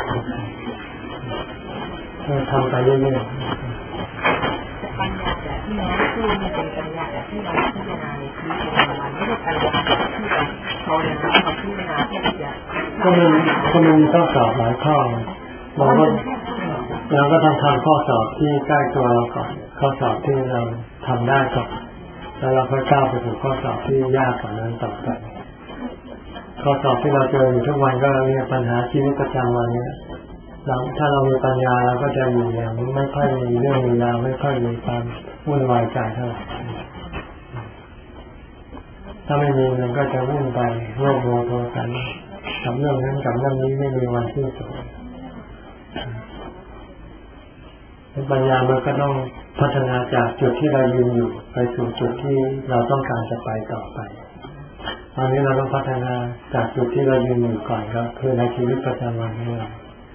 ก็ทำไปเรื่อยๆปัญญาแต่ที่น้องพูดมันเป็นปัญญาแต่ที่เราพิจารณาในชีวิตประจำวันไม่ใช่ปัญญาที่เราโชว์ในนั้นเราพิจารณาเพื่อที่จะก็มีก็มีข้อสอบหลายข้อเราก็เราก็ต้องทำข้อสอบที่ใกล้ตัวเราก่อนข้อสอบที่เราทำได้ก่อนแล้วเราค่อยก้าวไปสู่ข้อสอบที่ยากกว่านั้นต่อไปข้อสอบที่เราเจออยู่ทุกวันก็เรียกปัญหาชีวิตประจำวันนี้เราถ้าเรามีปัญญาเราก็จะอยู่อย่างไม่ค่อยมีเรื่องมีราวไม่ค่อยมีความวุ่นวายใจเท่าไหร่ถ้าไม่มีมันก็จะวุ่นไปโลภโมโทสันกับเรื่องนั้นกับเรื่องนี้ไม่มีวันสิ้นสุดปัญญามันก็ต้องพัฒนาจากจุดที่เรายืนอยู่ไปสู่จุดที่เราต้องการจะไปต่อไปตอนนี้เราต้องพัฒนาจากจุดที่เรายืนอยู่ก่อนก็คือในชีวิตประจำวันของเรา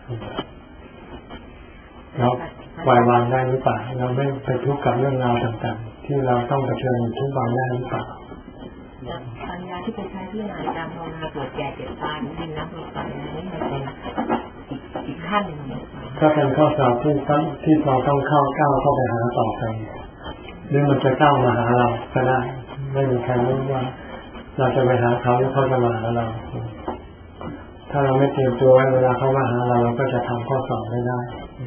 เราปล่อยวางได้หรือเปล่าเราไม่ไปทุกข์กับเรื่องราวต่างๆที่เราต้องเผชิญทุกวันได้หรือเปล่าปัญญาที่ไปใช้ที่ไหนการภาวนาเกิดแก่เจ็บตายนี่นะตัวปัญญานี่มันเป็นอีกขั้นหนึ่งก็เป็นข้อสอบที่ที่เราต้องเข้าก้าวเข้าไปหาต่อไปหรือมันจะก้าวมาหาเราก็ได้ไม่มีใครรู้ว่าเราจะไปหาเขาหรือเขาจะมาหาเราถ้าเราไม่เตรียมตัวเวลาเขามาหาเราเราก็จะทำข้อสอบไม่ได้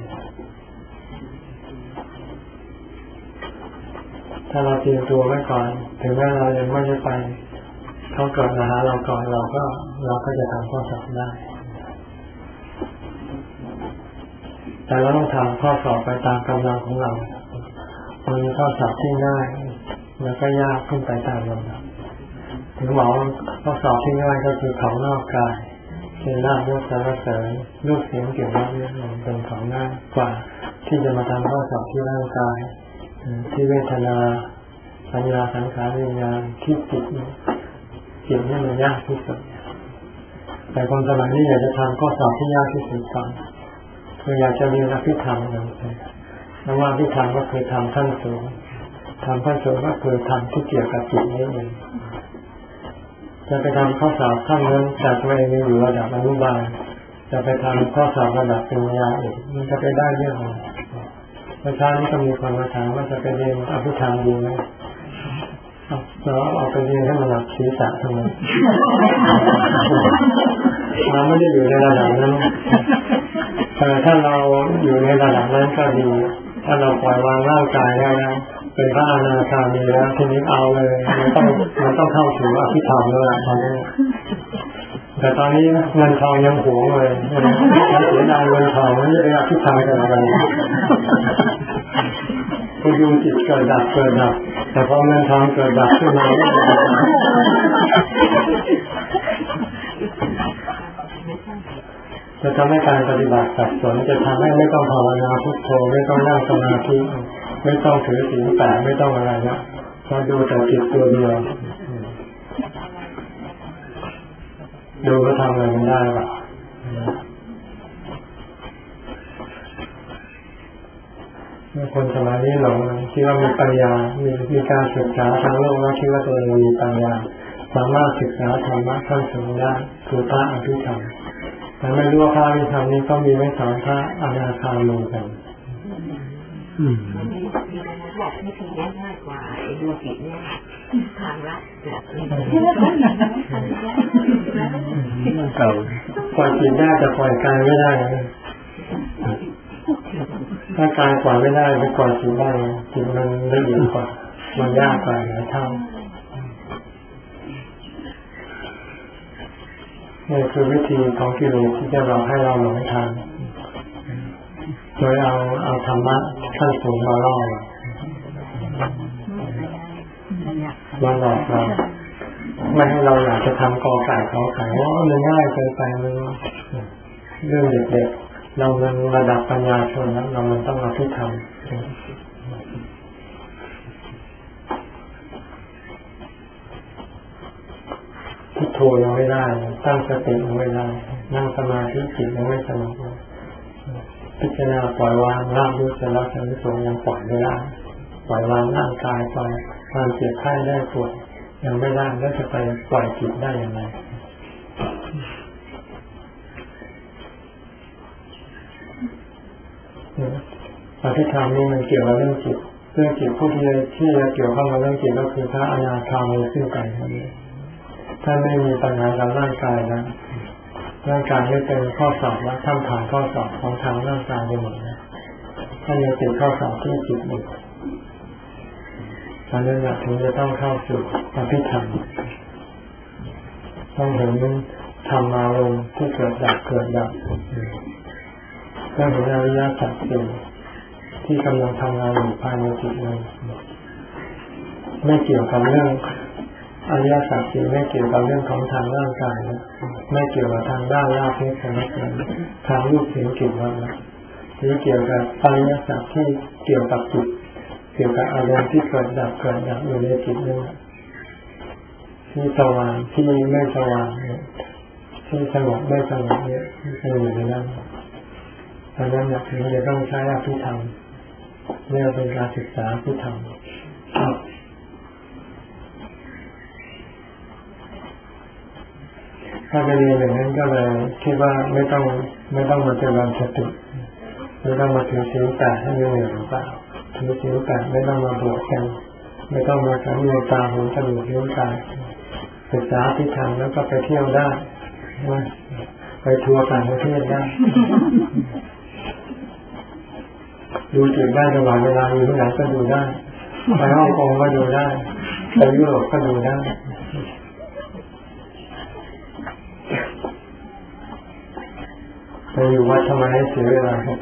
ถ้าเราเตรียมตัวไว้ก่อนถึงแม้เรายังไม่ได้ไปเขาเกิดมาหาเราก่อนเราก็เราก็จะทำข้อสอบได้แต่เราต้องทำข้อสอบไปตามกำลังของเรามันมีข้อสอบที่ง่ายแล้วก็ยากขึ้นไปตามลำดับถึงบอกข้อสอบที่ง่ายก็คือของนอกกายเช่นลาภยศสรรเสริญรูปเสียงกลิ่นรสเนี่ยมันเป็นของง่ายกว่าที่จะมาทำข้อสอบที่ร่างกายที่เวทนาสัญญาสังขารวิญญาณที่จิตจิตนี่มันยากที่สุดแต่คนสมัยนี้อยากจะทำข้อสอบที่ยากที่สุดก่อนคืออยากจะเรียนอภิธรรมนั่นเองแล้วว่าอภิธรรมก็คือทำขั้นสูงทำขั้นสูงก็คือทำที่เกี่ยวกับจิตนี่เองจะไปทำข้อสอบขั้นนั้นจากตัวเองอยู่ระดับอนุบาลจะไปทำข้อสอบระดับปริญญาเอกมันจะไปได้เรื่องอะไรประชาชนก็มีคนมาถามว่าจะไปเรียนอภิธรรมดีไหมเราเอาไปเรียนให้มันหลับศีรษะทำไมเราไม่ได้อยู่ในระดับนั้นแต่ถ้าเราอยู่ในระดับนั้นก็ดีถ้าเราปล่อยวางร่างกายได้แล้วเป็นพระอนาคามีแล้วทีนี้เอาเลยมันต้องมันต้องเข้าถึงอภิธรรมแล้วตอนนี้แต่ตอนนี้เงินทองยังหวงเลยเสียดายเงินทองไม่ได้อภิธรรมกันอะไรคุณดูจิตเกิดดับเกิดดับแต่พอเงินทองเกิดดับขึ้นมาจะทำให้การปฏิบัติสับสนจะทำให้ไม่ต้องภาวนาพุทโธไม่ต้องนั่งสมาธิไม่ต้องถือศีลแปดไม่ต้องอะไรนะพอดูแต่จิตตัวเดียวดูก็ทำอะไรไม่ได้หรอกคนสมัยนี้หลงคิดว่ามีปัญญามีมีการศึกษาทางโลกแล้วคิดว่าตัวเองมีปัญญาสามารถศึกษาธรรมะขั้นสูงได้คือพระอภิธรรมแต่ไม่รู้ว่าพระอภิธรรมนี้ก็มีไว้สอนพระอนาคามีกันอืมบอกให้ทีนี้ง่ายกว่าไอ้ดูจิตเนี่ยทางละแบบนี้เก่าปล่อยจิตได้แต่ปล่อยกายไม่ได้ถ้ากายปล่อยไม่ได้ไปปล่อยจิตได้จิตมันละเอียดกว่ามันยากกว่าหลายเท่านี่คือวิธีของกิเลสที่จะหลอกให้เราหลงทางโดยเอาเอาธรรมะขั้นสูงมาล่อมาหลอกเราไม่ให้เราอยากจะทำกอไก่ขอไข่ว่ามันง่ายเกินไปมันเรื่องเด็กๆเรามันระดับปัญญาชนแล้วเรามันต้องมาพิธรรมพุทโธยังไม่ได้ตั้งสติยังไม่ได้นั่งสมาธิจิตยังไม่สงบพิจารณาปล่อยวางร่างรู้สึกแล้วสังสงยังปล่อยไม่ได้ปล่อยวางร่างกายปล่อยความเจ็บไข้ได้ปวดยังไม่ได้แล้วจะไปปล่อยจิตได้ยังไงอภิธรรมนี่มันเกี่ยวกับเรื่องจิตเรื่องจิตผู้ที่ที่จะเกี่ยวข้องกับเรื่องจิตก็คือพระอนาคามีขึ้นไปนั่นเองถ้าไม่มีปัญหากับร่างกายนะร่างกายไม่เป็นข้อสอบแล้วท่านผ่านข้อสอบของทางร่างกายไปหมดนะท่านยังติดข้อสอบที่จิตอยู่ตอนนั้นถึงจะต้องเข้าสู่อภิธรรมต้องเห็นธรรมอารมณ์ที่เกิดดับเกิดดับต้องเห็นอริยสัจสี่ที่กำลังทำงานอยู่ภายในจิตนั้นไม่เกี่ยวกับเรื่องอริยสัจสี่ไม่เกี่ยวกับเรื่องของทางร่างกายนะไม่เกี่ยวกับทางด้านลาภเพศสมัครทางรูปเสียงกลิ่นรสนะหรือเกี่ยวกับอริยสัจที่เกี่ยวกับจิตเกี่ยวกับอารมณ์ที่เกิดดับเกิดดับอยู่ในจิตนั่นที่สว่างที่ไม่สว่างเนี่ยที่สงบไม่สงบเนี่ยมันอยู่ในนั้นดังนั้นอยากถึงจะต้องใช้อภิธรรมเรียกเป็นการศึกษาอภิธรรมถ้าไปเรียนอย่างนั้นก็เลยคิดว่าไม่ต้องไม่ต้องมาเจริญสติไม่ต้องมาถือศีลแปดให้เหนื่อยหรือเปล่าถือศีลแปดไม่ต้องมาบวชกันไม่ต้องมาสังเวยตาหูจมูกลิ้นกายศึกษาอภิธรรมแล้วก็ไปเที่ยวได้ไปทัวร์ต่างประเทศได้ดูจิตได้ตลอดเวลาอยู่ที่ไหนก็ดูได้ไปฮ่องกงก็ดูได้ไปยุโรปก็ดูได้ไปอยู่วัดทำไมให้เสียเวลาเข้าไป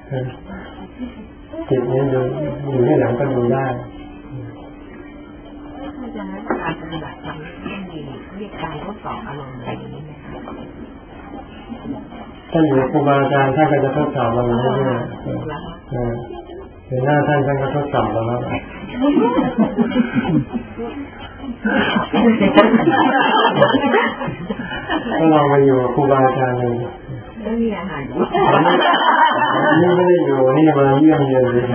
จิตนี้ดูอยู่ที่ไหนก็ดูได้อาจารย์การปฏิบัติธรรมที่มีเรียกการทดสอบอารมณ์อะไรอย่างนี้ไหมคะท่านอยู่ครูบาอาจารย์ท่านก็จะทดสอบเราเรื่อยๆเห็นหน้าท่านท่านก็ทดสอบเราแล้วก็ลองมาอยู่ครูบาอาจารย์เลยไม่มีอาหารนี่ไม่ได้อยู่นี่มาเยี่ยมเยียนเลย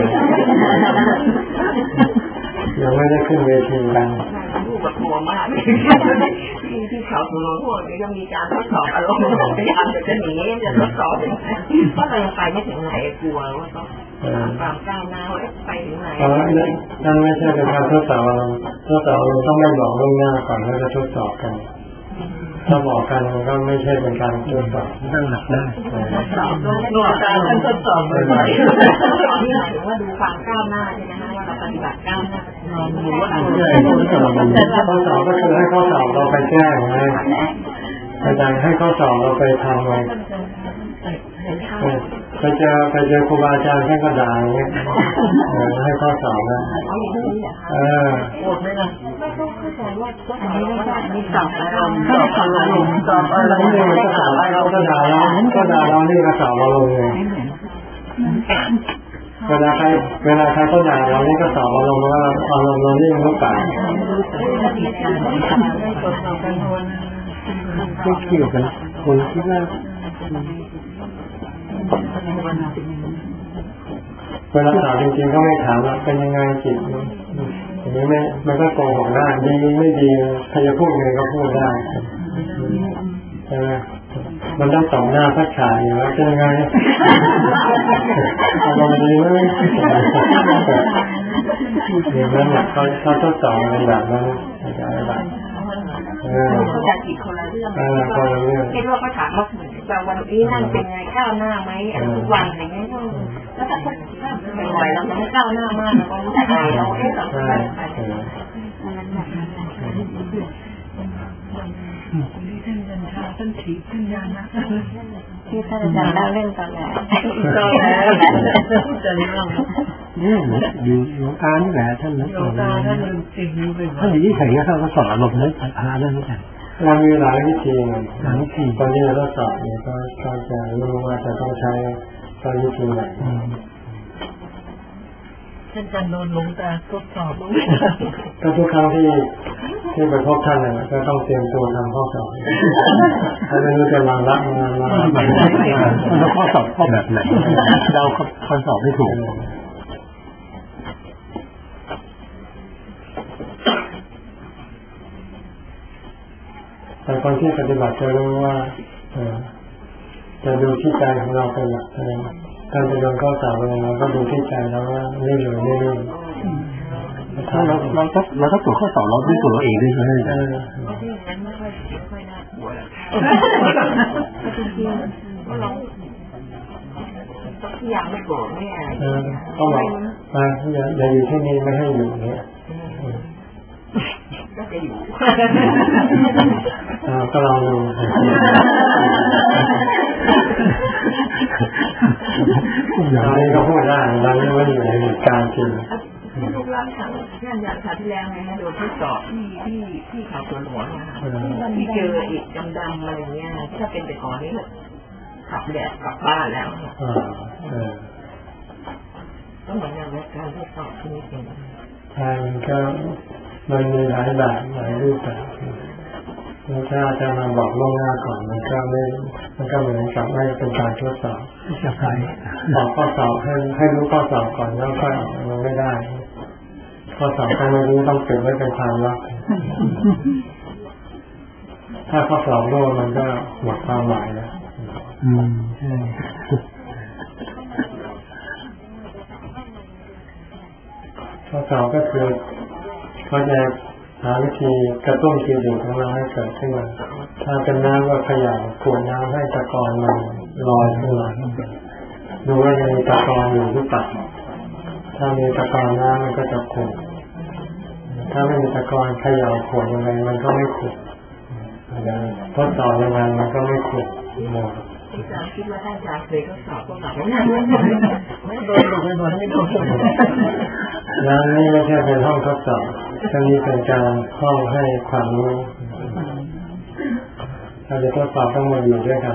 ยังไม่ได้ขึ้นเวทีกันรูปแบบกลัวมากที่ที่เขาตัวพวกนี้ก็มีการทดสอบอารมณ์พยายามจะหนีจะทดสอบอย่างไรเพราะเรายังไปไม่ถึงไหนกลัวว่าต้องความก้าวหน้าว่าไปถึงไหนนั่นไม่ใช่เป็นการทดสอบอารมณ์ทดสอบอารมณ์ต้องไม่บอกล่วงหน้าก่อนแล้วจะทดสอบกันถ้าบอกกันก็ไม่ใช่เป็นการทดสอบตั้งหลักได้ทดสอบด้วยการทดสอบบ่อยๆนี่หมายถึงว่าดูความก้าวหน้าใช่ไหมคะว่าเราปฏิบัติก้าวหน้าหรือว่าข้อสอบก็คือให้ข้อสอบเราไปแก้ไงอาจารย์ให้ข้อสอบเราไปทำไงไปเจอไปเจอครูบาอาจารย์ท่านก็ด่าอย่างเงี้ยให้ข้อสอบนะเอออดไม่ได้ไม่ต้องเข้าใจว่าก็อันนี้ว่ามีสอบอารมณ์สอบอารมณ์สอบอารมณ์นี่มันก็สอบเราก็ด่าเราก็ด่าเรานี่ก็สอบอารมณ์ไงเวลาใครเวลาใครก็ด่าเรานี่ก็สอบอารมณ์ว่าอารมณ์เรานี่มันก็ต่างไม่เกี่ยวกันคนคิดว่าเวลาถามจริงๆก็ไม่ถามว่าเป็นยังไงจิตอย่างนี้ไม่มันก็โกหกได้ดีไม่ดีใครจะพูดยังไงก็พูดได้ใช่ไหมมันต้องตอบหน้าพักฉายอยู่ว่าเป็นยังไงอารมณ์ดีไหมอย่างนั้นเนี่ยเขาเขาทดสอบในแบบนั้นอะไรแบบเออจากจิตคนละเรื่องคนละเรื่องคิดว่าเขาถามว่าแต่วันนี้นั่งเป็นไงก้าวหน้าไหมทุกวันอะไรเงี้ยแล้วถ้าเป็นไหวเราไม่ก้าวหน้ามากเราก็รู้สึกเราเอ๊ะแบบที่ท่านจันทราท่านถีท่านยานะที่ท่านอาจารย์เล่าเรื่องตอนไหนตอนไหนจะเรื่องนี่อยู่หลวงตานี่แหละท่านหลวงตาท่านจริงไปท่านอยู่ที่ไหนก็ท่านก็สอนหลบเลยพาเรื่องนี้กันเรามีหลายวิธีหลายวิธีตอนนี้เราสอบเนี่ยก็ก็จะรู้ว่าจะต้องใช้ใช้วิธีไหนท่านอาจารย์โดนลงตาทดสอบลงก็ทุกครั้งที่ที่ไปพบท่านเนี่ยก็ต้องเตรียมตัวทำข้อสอบถ้าไม่รู้จะมาละมามาแล้วข้อสอบข้อแบบไหนเราข้อสอบไม่ถูกแต่คนที่ปฏิบัติจะรู้ว่าจะดูที่ใจของเราเป็นหลักอะไรการไปโดนข้อสอบอะไรเราก็ดูที่ใจแล้วว่าไม่หรือไม่เรื่องถ้าเราเราต้องเราต้องตรวจข้อสอบเราด้วยตัวเราเองด้วยใช่ไหมที่นั้นไม่ค่อยไม่ค่อยน่ากลัวหรอกจริงๆก็ลองต้องที่อยากไม่โกรธไม่อะไรต้องบอกมาอย่าอย่าอยู่ที่นี่ไม่ให้อยู่เนี่ยก็จะอยู่ก็ลองดูตอนนี้ก็พูดได้ตอนนี้ว่าอยู่ในเหตุการณ์จริงลูกรักค่ะที่อาจารย์ค่ะที่แล้วไงโดนทดสอบที่ที่ที่ข่าวสวนหัวนะคะที่เจออีกดำๆอะไรเงี้ยถ้าเป็นแต่ก่อนนี้ขับแดดกลับบ้านแล้วก็เหมือนอย่างการทดสอบที่นี่เป็นทางก็มันมีหลายแบบหลายรูปแบบแล้วถ้าจะมาบอกล่วงหน้าก่อนมันก็ไม่มันก็เหมือนกับไม่เป็นการทดสอบจะใช่บอกข้อสอบให้ให้รู้ข้อสอบก่อนแล้วค่อยออกมันไม่ได้ข้อสอบถ้าไม่รู้ต้องเก็บไว้เป็นความลับถ้าข้อสอบรู้มันก็หมดความหมายแล้วอืมข้อสอบก็คือเขาจะหาวิธีกระตุ้นกิเลสของเราให้เกิดขึ้นมาถ้าเป็นน้ำก็ขยับขวดน้ำให้ตะกอนมันลอยขึ้นมาดูว่ายังมีตะกอนอยู่หรือเปล่าถ้ามีตะกอนน้ำมันก็จะขุ่นถ้าไม่มีตะกอนขยับขวดยังไงมันก็ไม่ขุ่นทดสอบยังไงมันก็ไม่ขุ่นที่จะคิดว่าท่านจะเคยทดสอบก็แบบนั้นไม่โดนไม่โดนไม่โดนแล้วนี่ไม่ใช่เป็นห้องทดสอบจะมีเป็นการห้องให้ความรู้ถ้าจะทดสอบต้องมาอยู่ด้วยกัน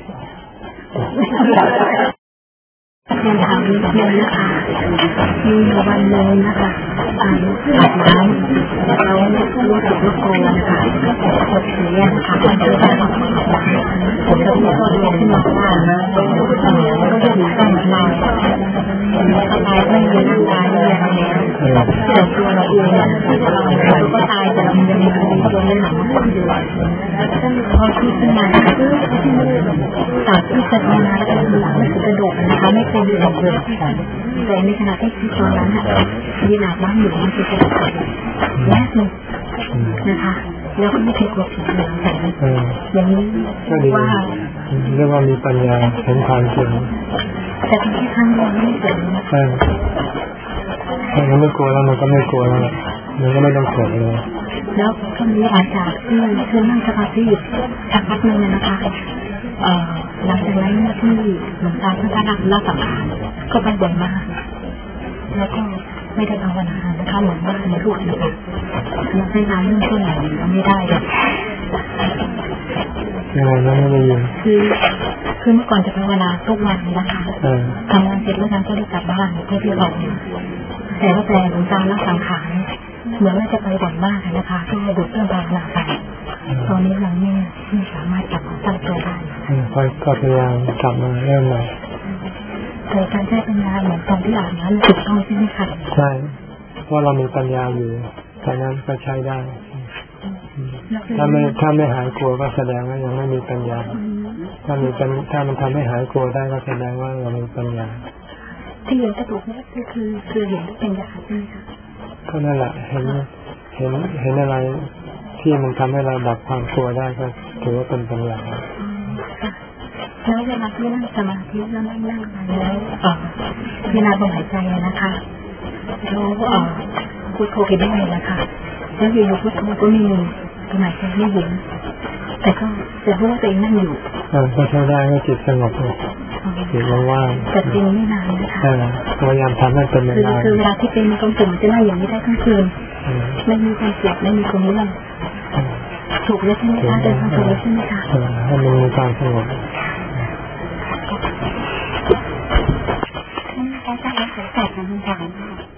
เป็นทางนี้เพียงนะคะมีวันหนึ่งนะคะอ่านอ่านน้ำแล้วเรารู้สึกว่าโกรธนะคะกดเสียนะคะมันจะได้ผมจะมีข้อเรียนขึ้นมาว่าก็จะมีการทำลายทำลายไม่มีร่างกายไม่มีอะไรแล้วแต่ตัวเราเองเราก็ตายแต่เรายังมีตัวในหนังมันอยู่พอคิดขึ้นมาคือจากที่จะทำงานแล้วก็หลังกระดูกนะคะไม่เคยมีออกเลยแต่ในขณะที่คิดตอนนั้นมีหนาบ้างอยู่มันจะเป็นแยกเลยนะคะแล้วก็ไม่เคยกลัวผีเลยแต่อย่างนี้ว่าเรียกว่ามีปัญญาเห็นความจริงแต่ที่ครั้งเดียวไม่เกิดใช่ถ้ามันไม่กลัวแล้วมันก็ไม่กลัวแล้วมันก็ไม่ต้องเกิดเลยแล้วก็มีอาจารย์ที่คือนั่งสมาธิอยู่สักพักนึงนะคะหลังจากนั้นที่หลวงตาท่านก็รับรับสังขารก็ไปบ่อยมากแล้วก็ไม่ได้ภาวนานะคะเหมือนว่าในรูปนะคะเราใช้งานเรื่องต้นไหนก็ไม่ได้เลยยังไงนะไม่ได้ยินคือคือเมื่อก่อนจะภาวนาทุกวันนะคะทำงานเสร็จแล้วนั้นก็ได้กลับบ้านเพื่อที่ออกแต่ว่าแต่หลวงตารับสังขารเหมือนว่าจะไปบ่อยมากนะคะก็หยุดเรื่องภาวนาไปตอนนี้เราเนี่ยไม่สามารถกลับมาตั้งตัวได้ก็พยายามกลับมาเริ่มใหม่แต่การใช้ปัญญาเหมือนตอนที่อ่านนั้นถูกต้องใช่ไหมคะใช่เพราะเรามีปัญญาอยู่ดังนั้นก็ใช้ได้ถ้าไม่ถ้าไม่หายกลัวก็แสดงว่ายังไม่มีปัญญาถ้ามีปัญถ้ามันทำให้หายกลัวได้ก็แสดงว่าเรามีปัญญาที่เห็นกระดูกนี่ก็คือคือเห็นปัญญาใช่ไหมคะก็นั่นแหละเห็นเห็นเห็นอะไรที่มันทำให้เราดับความกลัวได้ก็ถือว่าเป็นปัญญาแล้วเวลาที่นั่งสมาธิแล้วนั่งนั่งแล้วเวลาลมหายใจนะคะแล้วพุทโธไปด้วยนะคะแล้วอยู่พุทโธก็ไม่มีลมหายใจไม่เห็นแต่ก็แต่รู้ว่าตัวเองนั่งอยู่ก็ใช้ได้ก็จิตสงบเลยจิตว่างๆแต่จริงไม่นานนะคะพยายามทำให้เป็นเวลาคือเวลาที่เป็นความสุขจะนั่งอย่างนี้ได้ทั้งคืนไม่มีความเจ็บไม่มีความเมื่อยถูกแล้วใช่ไหมคะเดินทางถูกแล้วใช่ไหมคะให้มันมีความสงบการสร้างสายแตกกันทาง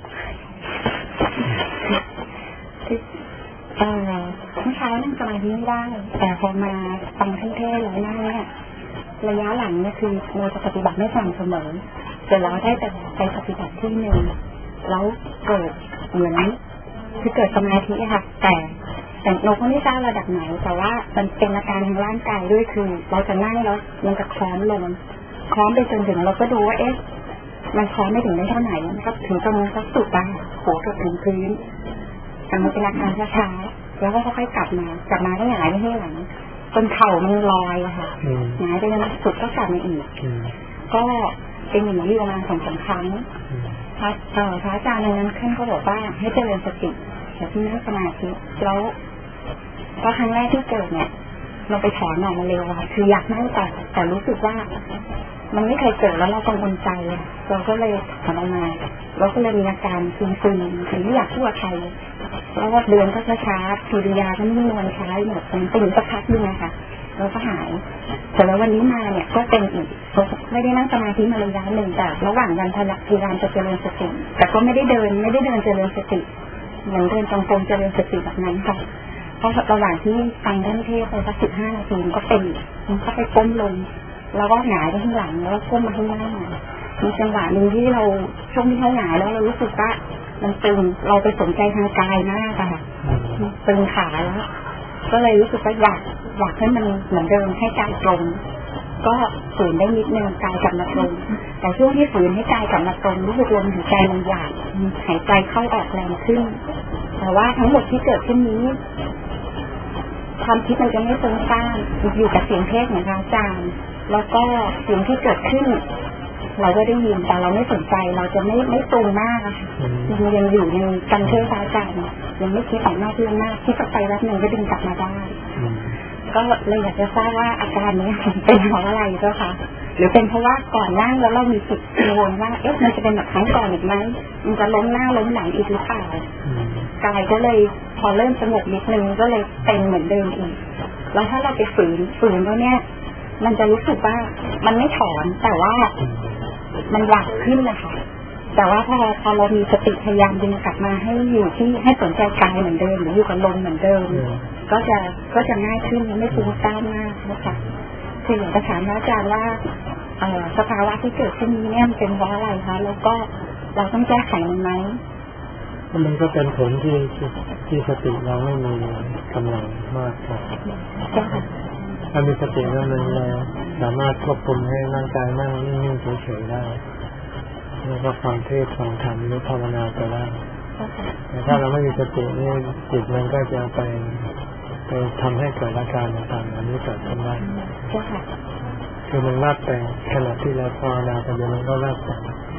คือเอ่อเมื่อเช้านั่งสมาธิไม่ได้แต่พอมาฟังเทศน์แล้วนั่งเนี่ยระยะหลังเนี่ยคือเราจะปฏิบัติไม่สม่ำเสมอแต่เราได้แต่ไปปฏิบัติที่หนึ่งแล้วเกิดเหมือนคือเกิดสมาธิค่ะแต่แต่เราก็ไม่ทราบระดับไหนแต่ว่ามันเป็นอาการทางร่างกายด้วยคือเราจะนั่งแล้วมันจะคล้องลงคล้องไปจนถึงเราก็ดูว่าเอ๊ะมันคล้องไม่ถึงได้เท่าไหร่มันก็ถึงตรงนั้นก็สุดบ้างหัวกับถึงพื้นแต่มันเป็นอาการช้าๆแล้วก็ค่อยๆกลับมากลับมาก็หงายไปข้างหลังจนเข่ามันลอยอะค่ะหงายไปจนสุดก็กลับมาอีกก็เป็นอย่างนี้ประมาณสองสามครั้งพระเอ่อพระอาจารย์นั้นท่านก็บอกว่าให้เจริญสติแต่ที่นั่งสมาธิแล้วก็ครั้งแรกที่เกิดเนี่ยเราไปถอนออกมาเร็วค่ะคืออยากนั่งแต่แต่รู้สึกว่ามันไม่เคยเกิดแล้วเรากังวลใจเราก็เลยถอนออกมาเราก็เลยมีอาการซึมๆคือไม่อยากพูดกับใครแล้วว่าเดินก็ช้าๆกิริยาก็นิ่งนวลช้าหมดเป็นตื่นสักพักนึงนะคะเราก็หายแต่แล้ววันนี้มาเนี่ยก็เป็นอีกไม่ได้นั่งสมาธิมาระยะหนึ่งแต่ระหว่างวันพยายามจะเจริญสติแต่ก็ไม่ได้เดินไม่ได้เดินเจริญสติเหมือนเดินตรงๆเจริญสติแบบนั้นค่ะเพราะระหว่างที่ฟังท่านเทศไปสักสิบห้านาทีมันก็เป็นมันก็ไปก้มลงแล้วก็หงายไปข้างหลังแล้วก็ก้มมาข้างหน้ามีจังหวะหนึ่งที่เราช่วงที่เขาหงายแล้วเรารู้สึกว่ามันตึงเราไปสนใจทางกายมากค่ะตึงขาแล้วก็เลยรู้สึกว่าอยากอยากให้มันเหมือนเดิมให้กายตรงก็ฝืนได้นิดนึงกายกลับมาตรงแต่ช่วงที่ฝืนให้กายกลับมาตรงรู้สึกลมหายใจมันหยาบหายใจเข้าออกแรงขึ้นแต่ว่าทั้งหมดที่เกิดขึ้นนี้ความคิดมันจะไม่ตรงต้านอยู่กับเสียงเทศเหมือนอาจารย์แล้วก็เสียงที่เกิดขึ้นเราก็ได้ยินแต่เราไม่สนใจเราจะไม่ไม่ตรงมากอะยังยังอยู่ในการเทศอาจารย์ยังไม่คิดออกนอกเรื่องมากที่จะไปรับหนึ่งก็ดึงกลับมาได้ก็เลยอยากจะทราบว่าอาการนี้เป็นเพราะอะไรเจ้าคะหรือเป็นเพราะว่าก่อนนั่งแล้วเรามีจิตกังวลว่าเอ๊ะมันจะเป็นแบบครั้งก่อนอีกไหมมันจะล้มหน้าล้มหลังอีกหรือเปล่ากายก็เลยพอเริ่มสงบนิดนึงก็เลยเป็นเหมือนเดิมอีกแล้วถ้าเราไปฝืนฝืนแล้วเนี่ยมันจะรู้สึกว่ามันไม่ถอนแต่ว่ามันหลักขึ้นนะคะแต่ว่าพอพอเรามีสติพยายามดึงกลับมาให้อยู่ที่ให้สนใจกายเหมือนเดิมหรืออยู่กับลมเหมือนเดิมก็จะก็จะง่ายขึ้นไม่ฟุ้งซ่านมากนะคะคืออยากจะถามอาจารย์ว่าเอ่อสภาวะที่เกิดขึ้นนี้เนี่ยมันเป็นเพราะอะไรคะแล้วก็เราต้องแก้ไขมันไหมมันก็เป็นผลที่ที่สติเราไม่มีกำลังมากพอถ้ามีสติแล้วมันสามารถควบคุมให้ร่างกายนั่งนิ่งๆเฉยๆได้แล้วก็ฟังเทศน์ฟังธรรมหรือภาวนาไปได้แต่ถ้าเราไม่มีสตินี่จิตมันก็จะไปไปทำให้เกิดอาการต่างๆอันนี้เกิดขึ้นได้คือมันลาดแต่งขณะที่เราภาวนาไปเดี๋ยวมันก็ลาดแต่ง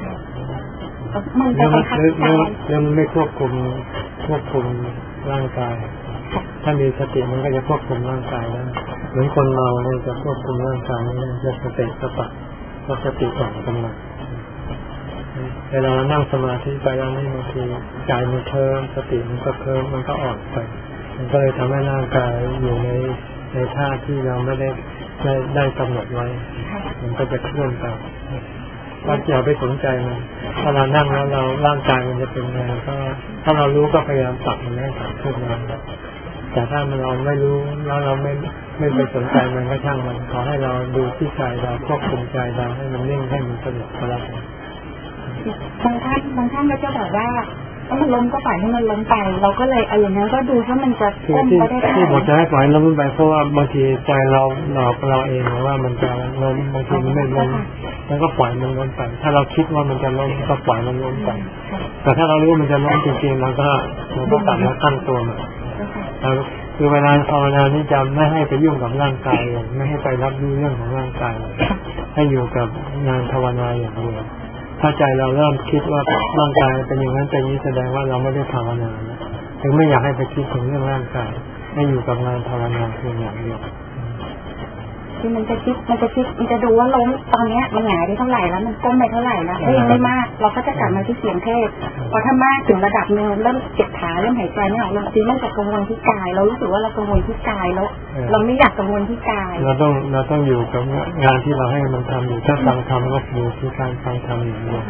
แล้วมันแล้วมันไม่ควบคุมควบคุมร่างกายถ้ามีสติมันก็จะควบคุมร่างกายได้เหมือนคนเมาเนี่ยจะควบคุมร่างกายไม่ได้จะสติสตัดก็สติอ่อนกำลังเวลานั่งสมาธิไปแล้วนี่บางทีใจมันเคลิ้มสติมันก็เคลิ้มมันก็อ่อนไปมันก็เลยทำให้ร่างกายอยู่ในในท่าที่เราไม่ได้ได้ได้กำหนดไว้มันก็จะเคลื่อนไปเราอย่าไปสนใจมันถ้าเรานั่งแล้วเราร่างกายมันจะเป็นไงก็ถ้าเรารู้ก็พยายามปรับมันให้กลับขึ้นมาแต่ถ้ามันเราไม่รู้แล้วเราไม่ไม่ไปสนใจมันก็ช่างมันขอให้เราดูที่ใจเราควบคุมใจเราให้มันนิ่งให้มันสงบก็แล้วบางท่านบางท่านก็จะบอกว่าถ้ามันล้มก็ปล่อยให้มันล้มไปเราก็เลยเอาอย่างนั้นก็ดูถ้ามันจะก้มไปได้ไหมที่บอกจะให้ปล่อยล้มไปเพราะว่าบางทีใจเราหลอกเราเองว่ามันจะล้มบางทีมันไม่ล้มแล้วก็ปล่อยมันล้มไปถ้าเราคิดว่ามันจะล้มก็ปล่อยมันล้มไปแต่ถ้าเรารู้มันจะล้มจริงๆเราก็เราก็กลับมาตั้งตัวมันคือเวลาภาวนานี่จะไม่ให้ไปยุ่งกับร่างกายไม่ให้ไปรับรู้เรื่องของร่างกายให้อยู่กับงานภาวนาอย่างเดียวถ้าใจเราเริ่มคิดว่าร่างกายเป็นอย่างนั้นเป็นนี้แสดงว่าเราไม่ได้ภาวนาถึงไม่อยากให้ไปคิดถึงเรื่องร่างกายให้อยู่กับงานภาวนาเพียงอย่างเดียวคือมันจะคิดมันจะคิดมันจะดูว่าล้มตอนนี้มันหงายได้เท่าไหร่แล้วมันก้มไปเท่าไหร่แล้วถ้ายังไม่มากเราก็จะกลับมาที่เสียงเทศพอถ้ามากถึงระดับนึงเริ่มเจ็บขาเริ่มหายใจไม่ออกเราคือเริ่มจะกังวลที่กายเรารู้สึกว่าเรากังวลที่กายแล้วเราไม่อยากกังวลที่กายเราต้องเราต้องอยู่กับงานที่เราให้มันทำอยู่ถ้าฟังธรรมก็อยู่ที่การฟังธรรมอย่างเดียว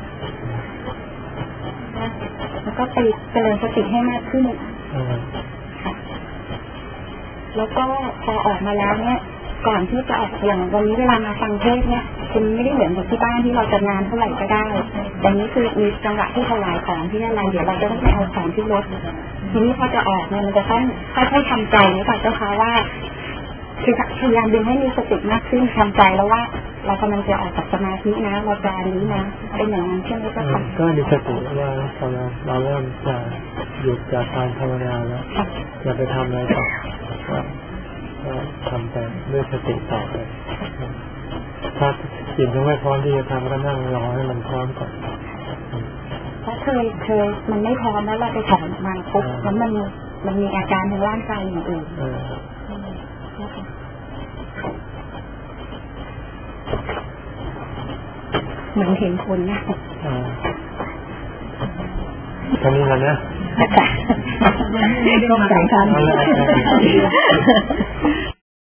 แล้วก็ไปเจริญสติให้มากขึ้นแล้วก็พอออกมาแล้วเนี่ยก่อนที่จะออกอย่างวันนี้เวลามาฟังเทศเนี่ยคุณไม่ได้เหมือนกับที่บ้านที่เราจะงานเท่าไหร่ก็ได้แต่นี้คือมีจังหวะที่ถวายของที่อะไรเดี๋ยวเราจะต้องไปเอาของที่รถทีนี้พอจะออกเนี่ยมันจะต้องค่อยๆทำใจนี่ค่ะเจ้าค่ะว่าคือพยายามดึงให้มีสติมากขึ้นทำใจแล้วว่าเรากำลังจะออกจากสมาธินะเราจะนี้นะเป็นอย่างนั้นใช่ไหมเจ้าค่ะก็มีสติว่าเราเราเริ่มจะหยุดจากการภาวนาแล้วจะไปทำอะไรต่อก็ทำไปด้วยสติต่อไปถ้าจิตยังไม่พร้อมที่จะทำก็นั่งรอให้มันพร้อมก่อนเพราะเคยเคยมันไม่พร้อมแล้วเราไปถอนมาปุ๊บแล้วมันมันมีอาการทางร่างกายอย่างอื่นเหมือนเห็นคนนะตอนนี้แล้วนะต้องใส่ทัน